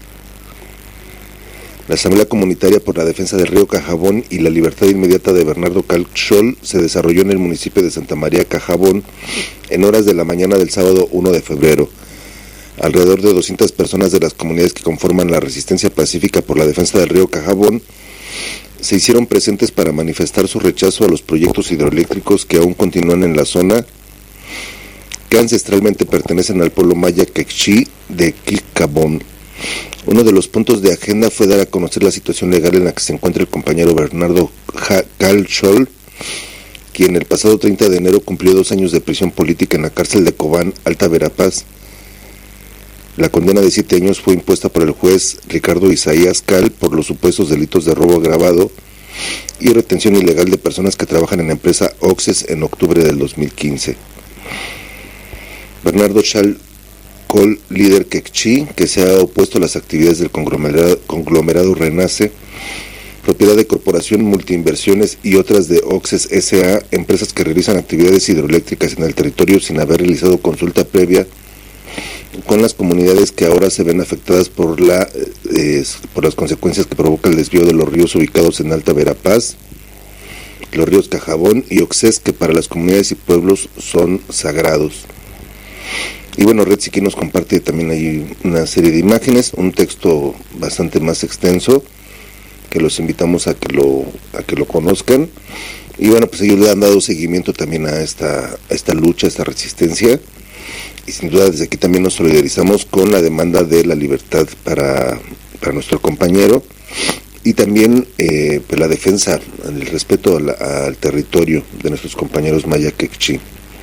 La Asamblea Comunitaria por la Defensa del Río Cajabón y la Libertad Inmediata de Bernardo Cal Xol se desarrolló en el municipio de Santa María Cajabón en horas de la mañana del sábado 1 de febrero. Alrededor de 200 personas de las comunidades que conforman la Resistencia Pacífica por la Defensa del Río Cajabón se hicieron presentes para manifestar su rechazo a los proyectos hidroeléctricos que aún continúan en la zona, que ancestralmente pertenecen al pueblo maya Quechí de Quilcabón. Uno de los puntos de agenda fue dar a conocer la situación legal en la que se encuentra el compañero Bernardo Cal Xol, quien el pasado 30 de enero cumplió 2 años de prisión política en la cárcel de Cobán, Alta Verapaz. La condena de 7 años fue impuesta por el juez Ricardo Isaías Cal por los supuestos delitos de robo agravado y retención ilegal de personas que trabajan en la empresa Oxes en octubre del 2015. Bernardo Cal Col, líder quechí, que se ha opuesto a las actividades del conglomerado Renace, propiedad de Corporación Multiinversiones y otras de Oxes S.A., empresas que realizan actividades hidroeléctricas en el territorio sin haber realizado consulta previa con las comunidades que ahora se ven afectadas por las consecuencias que provoca el desvío de los ríos ubicados en Alta Verapaz, los ríos Cajabón y Oxes, que para las comunidades y pueblos son sagrados. Y bueno, Red Siquín nos comparte también ahí una serie de imágenes, un texto bastante más extenso, que los invitamos a que lo conozcan. Y bueno, pues ellos le han dado seguimiento también a esta lucha, a esta resistencia, y sin duda desde aquí también nos solidarizamos con la demanda de la libertad para nuestro compañero, y también pues la defensa, el respeto al territorio de nuestros compañeros maya quechí.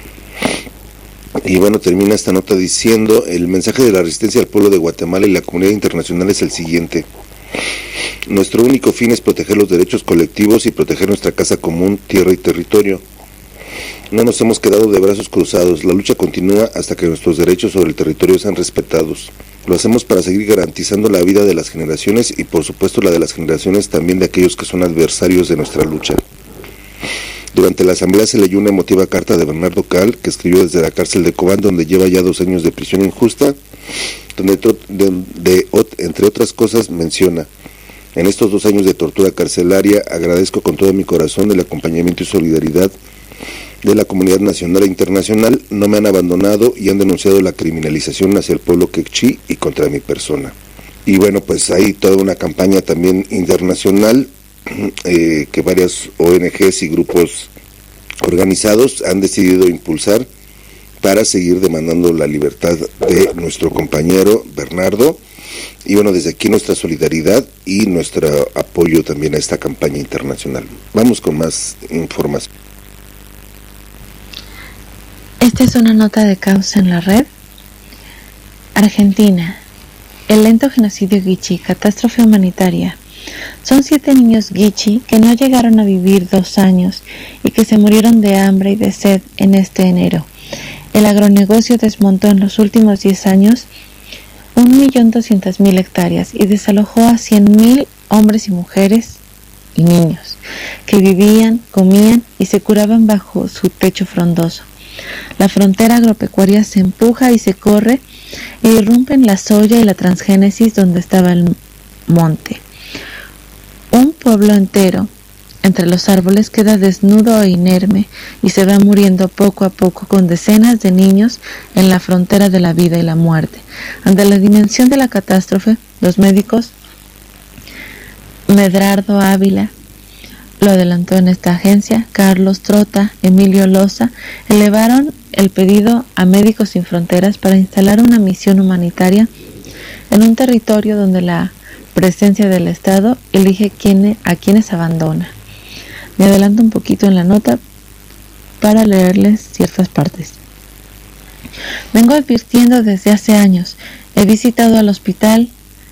Y bueno, termina esta nota diciendo: el mensaje de la resistencia al pueblo de Guatemala y la comunidad internacional es el siguiente: nuestro único fin es proteger los derechos colectivos y proteger nuestra casa común, tierra y territorio. No nos hemos quedado de brazos cruzados, la lucha continúa hasta que nuestros derechos sobre el territorio sean respetados. Lo hacemos para seguir garantizando la vida de las generaciones y por supuesto la de las generaciones también de aquellos que son adversarios de nuestra lucha. Durante la asamblea se leyó una emotiva carta de Bernardo Cal, que escribió desde la cárcel de Cobán, donde lleva ya 2 años de prisión injusta, donde entre otras cosas menciona: en estos 2 años de tortura carcelaria agradezco con todo mi corazón el acompañamiento y solidaridad de la comunidad nacional e internacional. No me han abandonado y han denunciado la criminalización hacia el pueblo quechí y contra mi persona. Y bueno, pues hay toda una campaña también internacional que varias ONGs y grupos organizados han decidido impulsar para seguir demandando la libertad de nuestro compañero Bernardo. Y bueno, desde aquí nuestra solidaridad y nuestro apoyo también a esta campaña internacional. Vamos con más información. Esta es una nota de Causa en la Red. Argentina. El lento genocidio Guichi, catástrofe humanitaria. Son 7 niños Guichi que no llegaron a vivir 2 años y que se murieron de hambre y de sed en este enero. El agronegocio desmontó en los últimos 10 años 1.200.000 hectáreas y desalojó a 100.000 hombres y mujeres y niños que vivían, comían y se curaban bajo su techo frondoso. La frontera agropecuaria se empuja y se corre e irrumpen la soya y la transgénesis donde estaba el monte. Un pueblo entero entre los árboles queda desnudo e inerme y se va muriendo poco a poco con decenas de niños en la frontera de la vida y la muerte. Ante la dimensión de la catástrofe, los médicos, Medrardo Ávila lo adelantó en esta agencia, Carlos Trota, Emilio Loza, elevaron el pedido a Médicos Sin Fronteras para instalar una misión humanitaria en un territorio donde la presencia del Estado elige a quienes abandona. Me adelanto un poquito en la nota para leerles ciertas partes. Vengo advirtiendo desde hace años. He visitado al hospital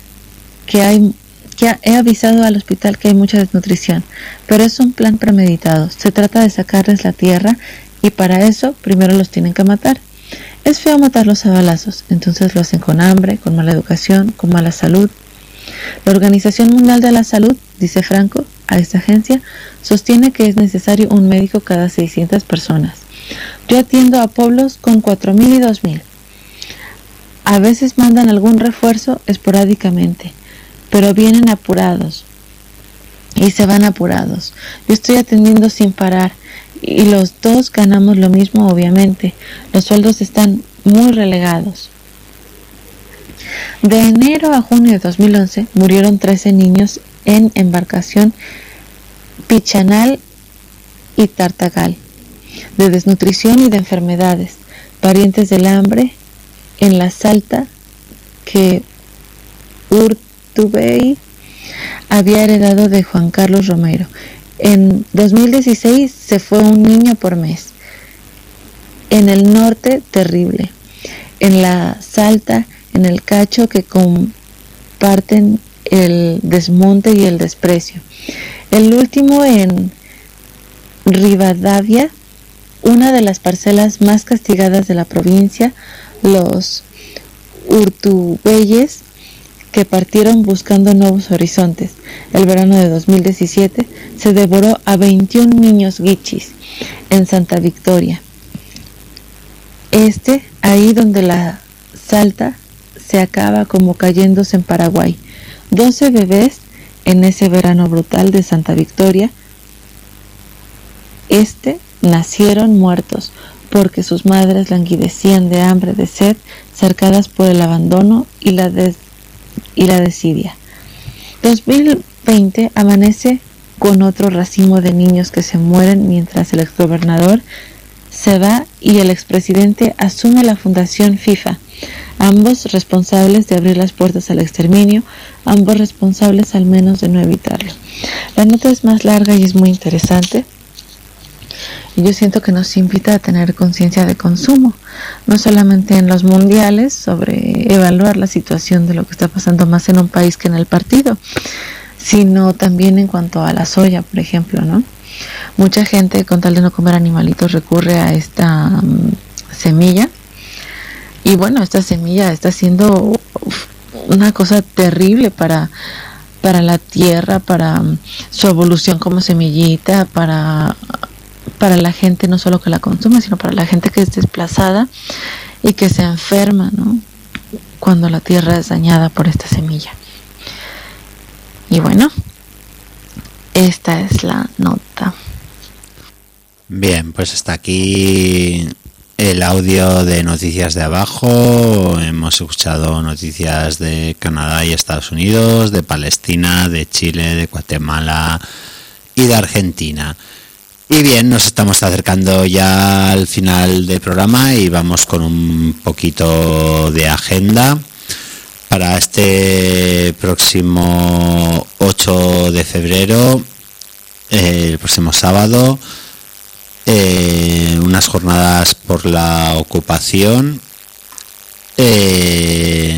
he avisado al hospital que hay mucha desnutrición, pero es un plan premeditado. Se trata de sacarles la tierra y para eso primero los tienen que matar. Es feo matarlos a balazos, entonces lo hacen con hambre, con mala educación, con mala salud. La Organización Mundial de la Salud, dice Franco, a esta agencia, sostiene que es necesario un médico cada 600 personas. Yo atiendo a pueblos con 4.000 y 2.000. A veces mandan algún refuerzo esporádicamente, pero vienen apurados y se van apurados. Yo estoy atendiendo sin parar y los dos ganamos lo mismo, obviamente. Los sueldos están muy relegados. De enero a junio de 2011 murieron 13 niños en embarcación Pichanal y Tartagal, de desnutrición y de enfermedades, parientes del hambre, en la Salta que Urtubey había heredado de Juan Carlos Romero. En 2016 se fue un niño por mes. En el norte, terrible. En la Salta, en el Cacho, que comparten el desmonte y el desprecio. El último en Rivadavia, una de las parcelas más castigadas de la provincia, los Urtubeyes, que partieron buscando nuevos horizontes. El verano de 2017 se devoró a 21 niños guichis en Santa Victoria. Ahí donde la Salta se acaba como cayéndose en Paraguay. 12 bebés en ese verano brutal de Santa Victoria. Nacieron muertos porque sus madres languidecían de hambre, de sed, cercadas por el abandono y la desidia. 2020 amanece con otro racimo de niños que se mueren mientras el exgobernador se va y el expresidente asume la fundación FIFA, ambos responsables de abrir las puertas al exterminio, ambos responsables al menos de no evitarlo. La nota es más larga y es muy interesante. Y yo siento que nos invita a tener conciencia de consumo, no solamente en los mundiales, sobre evaluar la situación de lo que está pasando más en un país que en el partido, sino también en cuanto a la soya, por ejemplo, ¿no? Mucha gente, con tal de no comer animalitos, recurre a esta semilla. Y bueno, esta semilla está siendo una cosa terrible para la tierra, para su evolución como semillita, para la gente no solo que la consume, sino para la gente que es desplazada y que se enferma, ¿no?, cuando la tierra es dañada por esta semilla. Y bueno, esta es la nota. Bien, pues hasta aquí el audio de Noticias de Abajo. Hemos escuchado noticias de Canadá y Estados Unidos, de Palestina, de Chile, de Guatemala y de Argentina. Y bien, nos estamos acercando ya al final del programa y vamos con un poquito de agenda para este próximo 8 de febrero, el próximo sábado, unas jornadas por la ocupación, que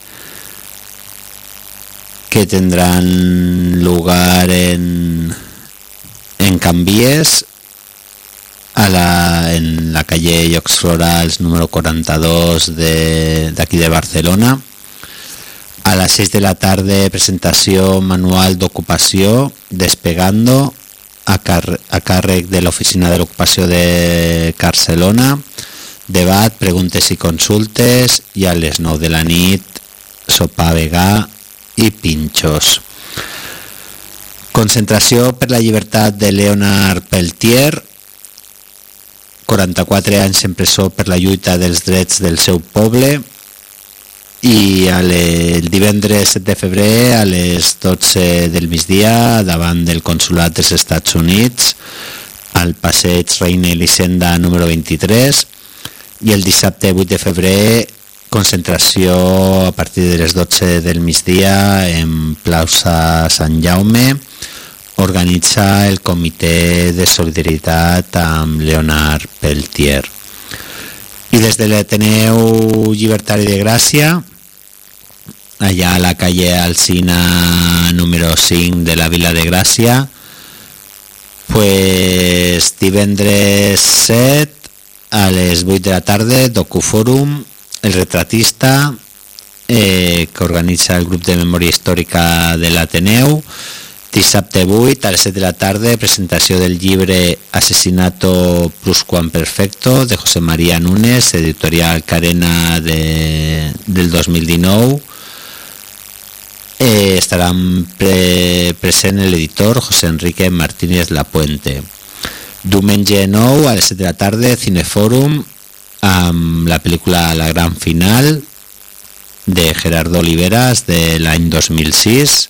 tendrán lugar en Cambies, en la calle Jocs Florals número 42 de aquí de Barcelona. A les 6 de la tarde, presentació manual d'ocupació Despegando a càrrec de l'Oficina de l'Ocupació de Barcelona, debat, preguntes i consultes, i a les 9 de la nit sopar vegà i pinxos. Concentració per la llibertat de Leonard Peltier, 44 anys en presó per la lluita dels drets del seu poble, i el divendres 7 de febrer a les 12 del migdia davant del Consolat dels Estats Units al passeig Reina Elisenda número 23, i el dissabte 8 de febrer concentració a partir de les 12 del migdia en plaça Sant Jaume. Organitza el Comitè de Solidaritat amb Leonard Peltier. I des de l'Ateneu Llibertari de Gràcia, allà a la calle Alsina número 5 de la Vila de Gràcia, pues divendres 7 a les 8 de la tarda, Docufòrum, el retratista, que organitza el grup de memòria històrica de l'Ateneu. Dissabte 8 a les 7 de la tarda, presentació del llibre Asesinato Pluscuamperfecto de José María Núñez, editorial Carena del 2019. Estarà present l'editor José Enrique Martínez Lapuente. Diumenge 9 a les 7 de la tarda, Cinefòrum amb la pel·lícula La Gran Final de Gerardo Oliveras de l'any 2006.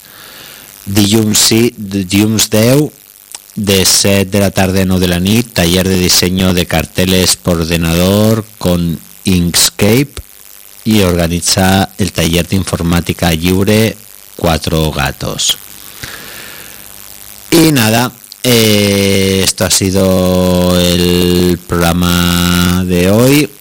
Dilluns 10 de 7 de la tarde a 9 de la nit, taller de diseño de carteles por ordenador con Inkscape, y organiza el taller de informática lliure Cuatro Gatos. Y nada, esto ha sido el programa de hoy.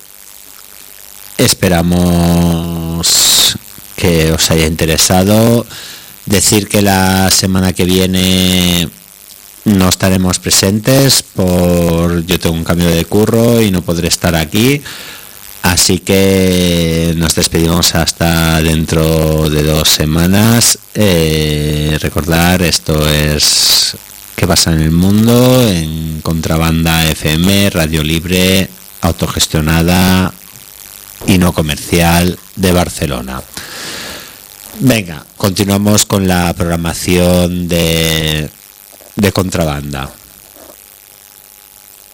Esperamos que os haya interesado. Decir que la semana que viene no estaremos presentes, yo tengo un cambio de curro y no podré estar aquí, así que nos despedimos hasta dentro de 2 semanas. Recordar, esto es ¿Qué pasa en el mundo? En Contrabanda FM, radio libre, autogestionada y no comercial de Barcelona. Venga, continuamos con la programación de Contrabanda.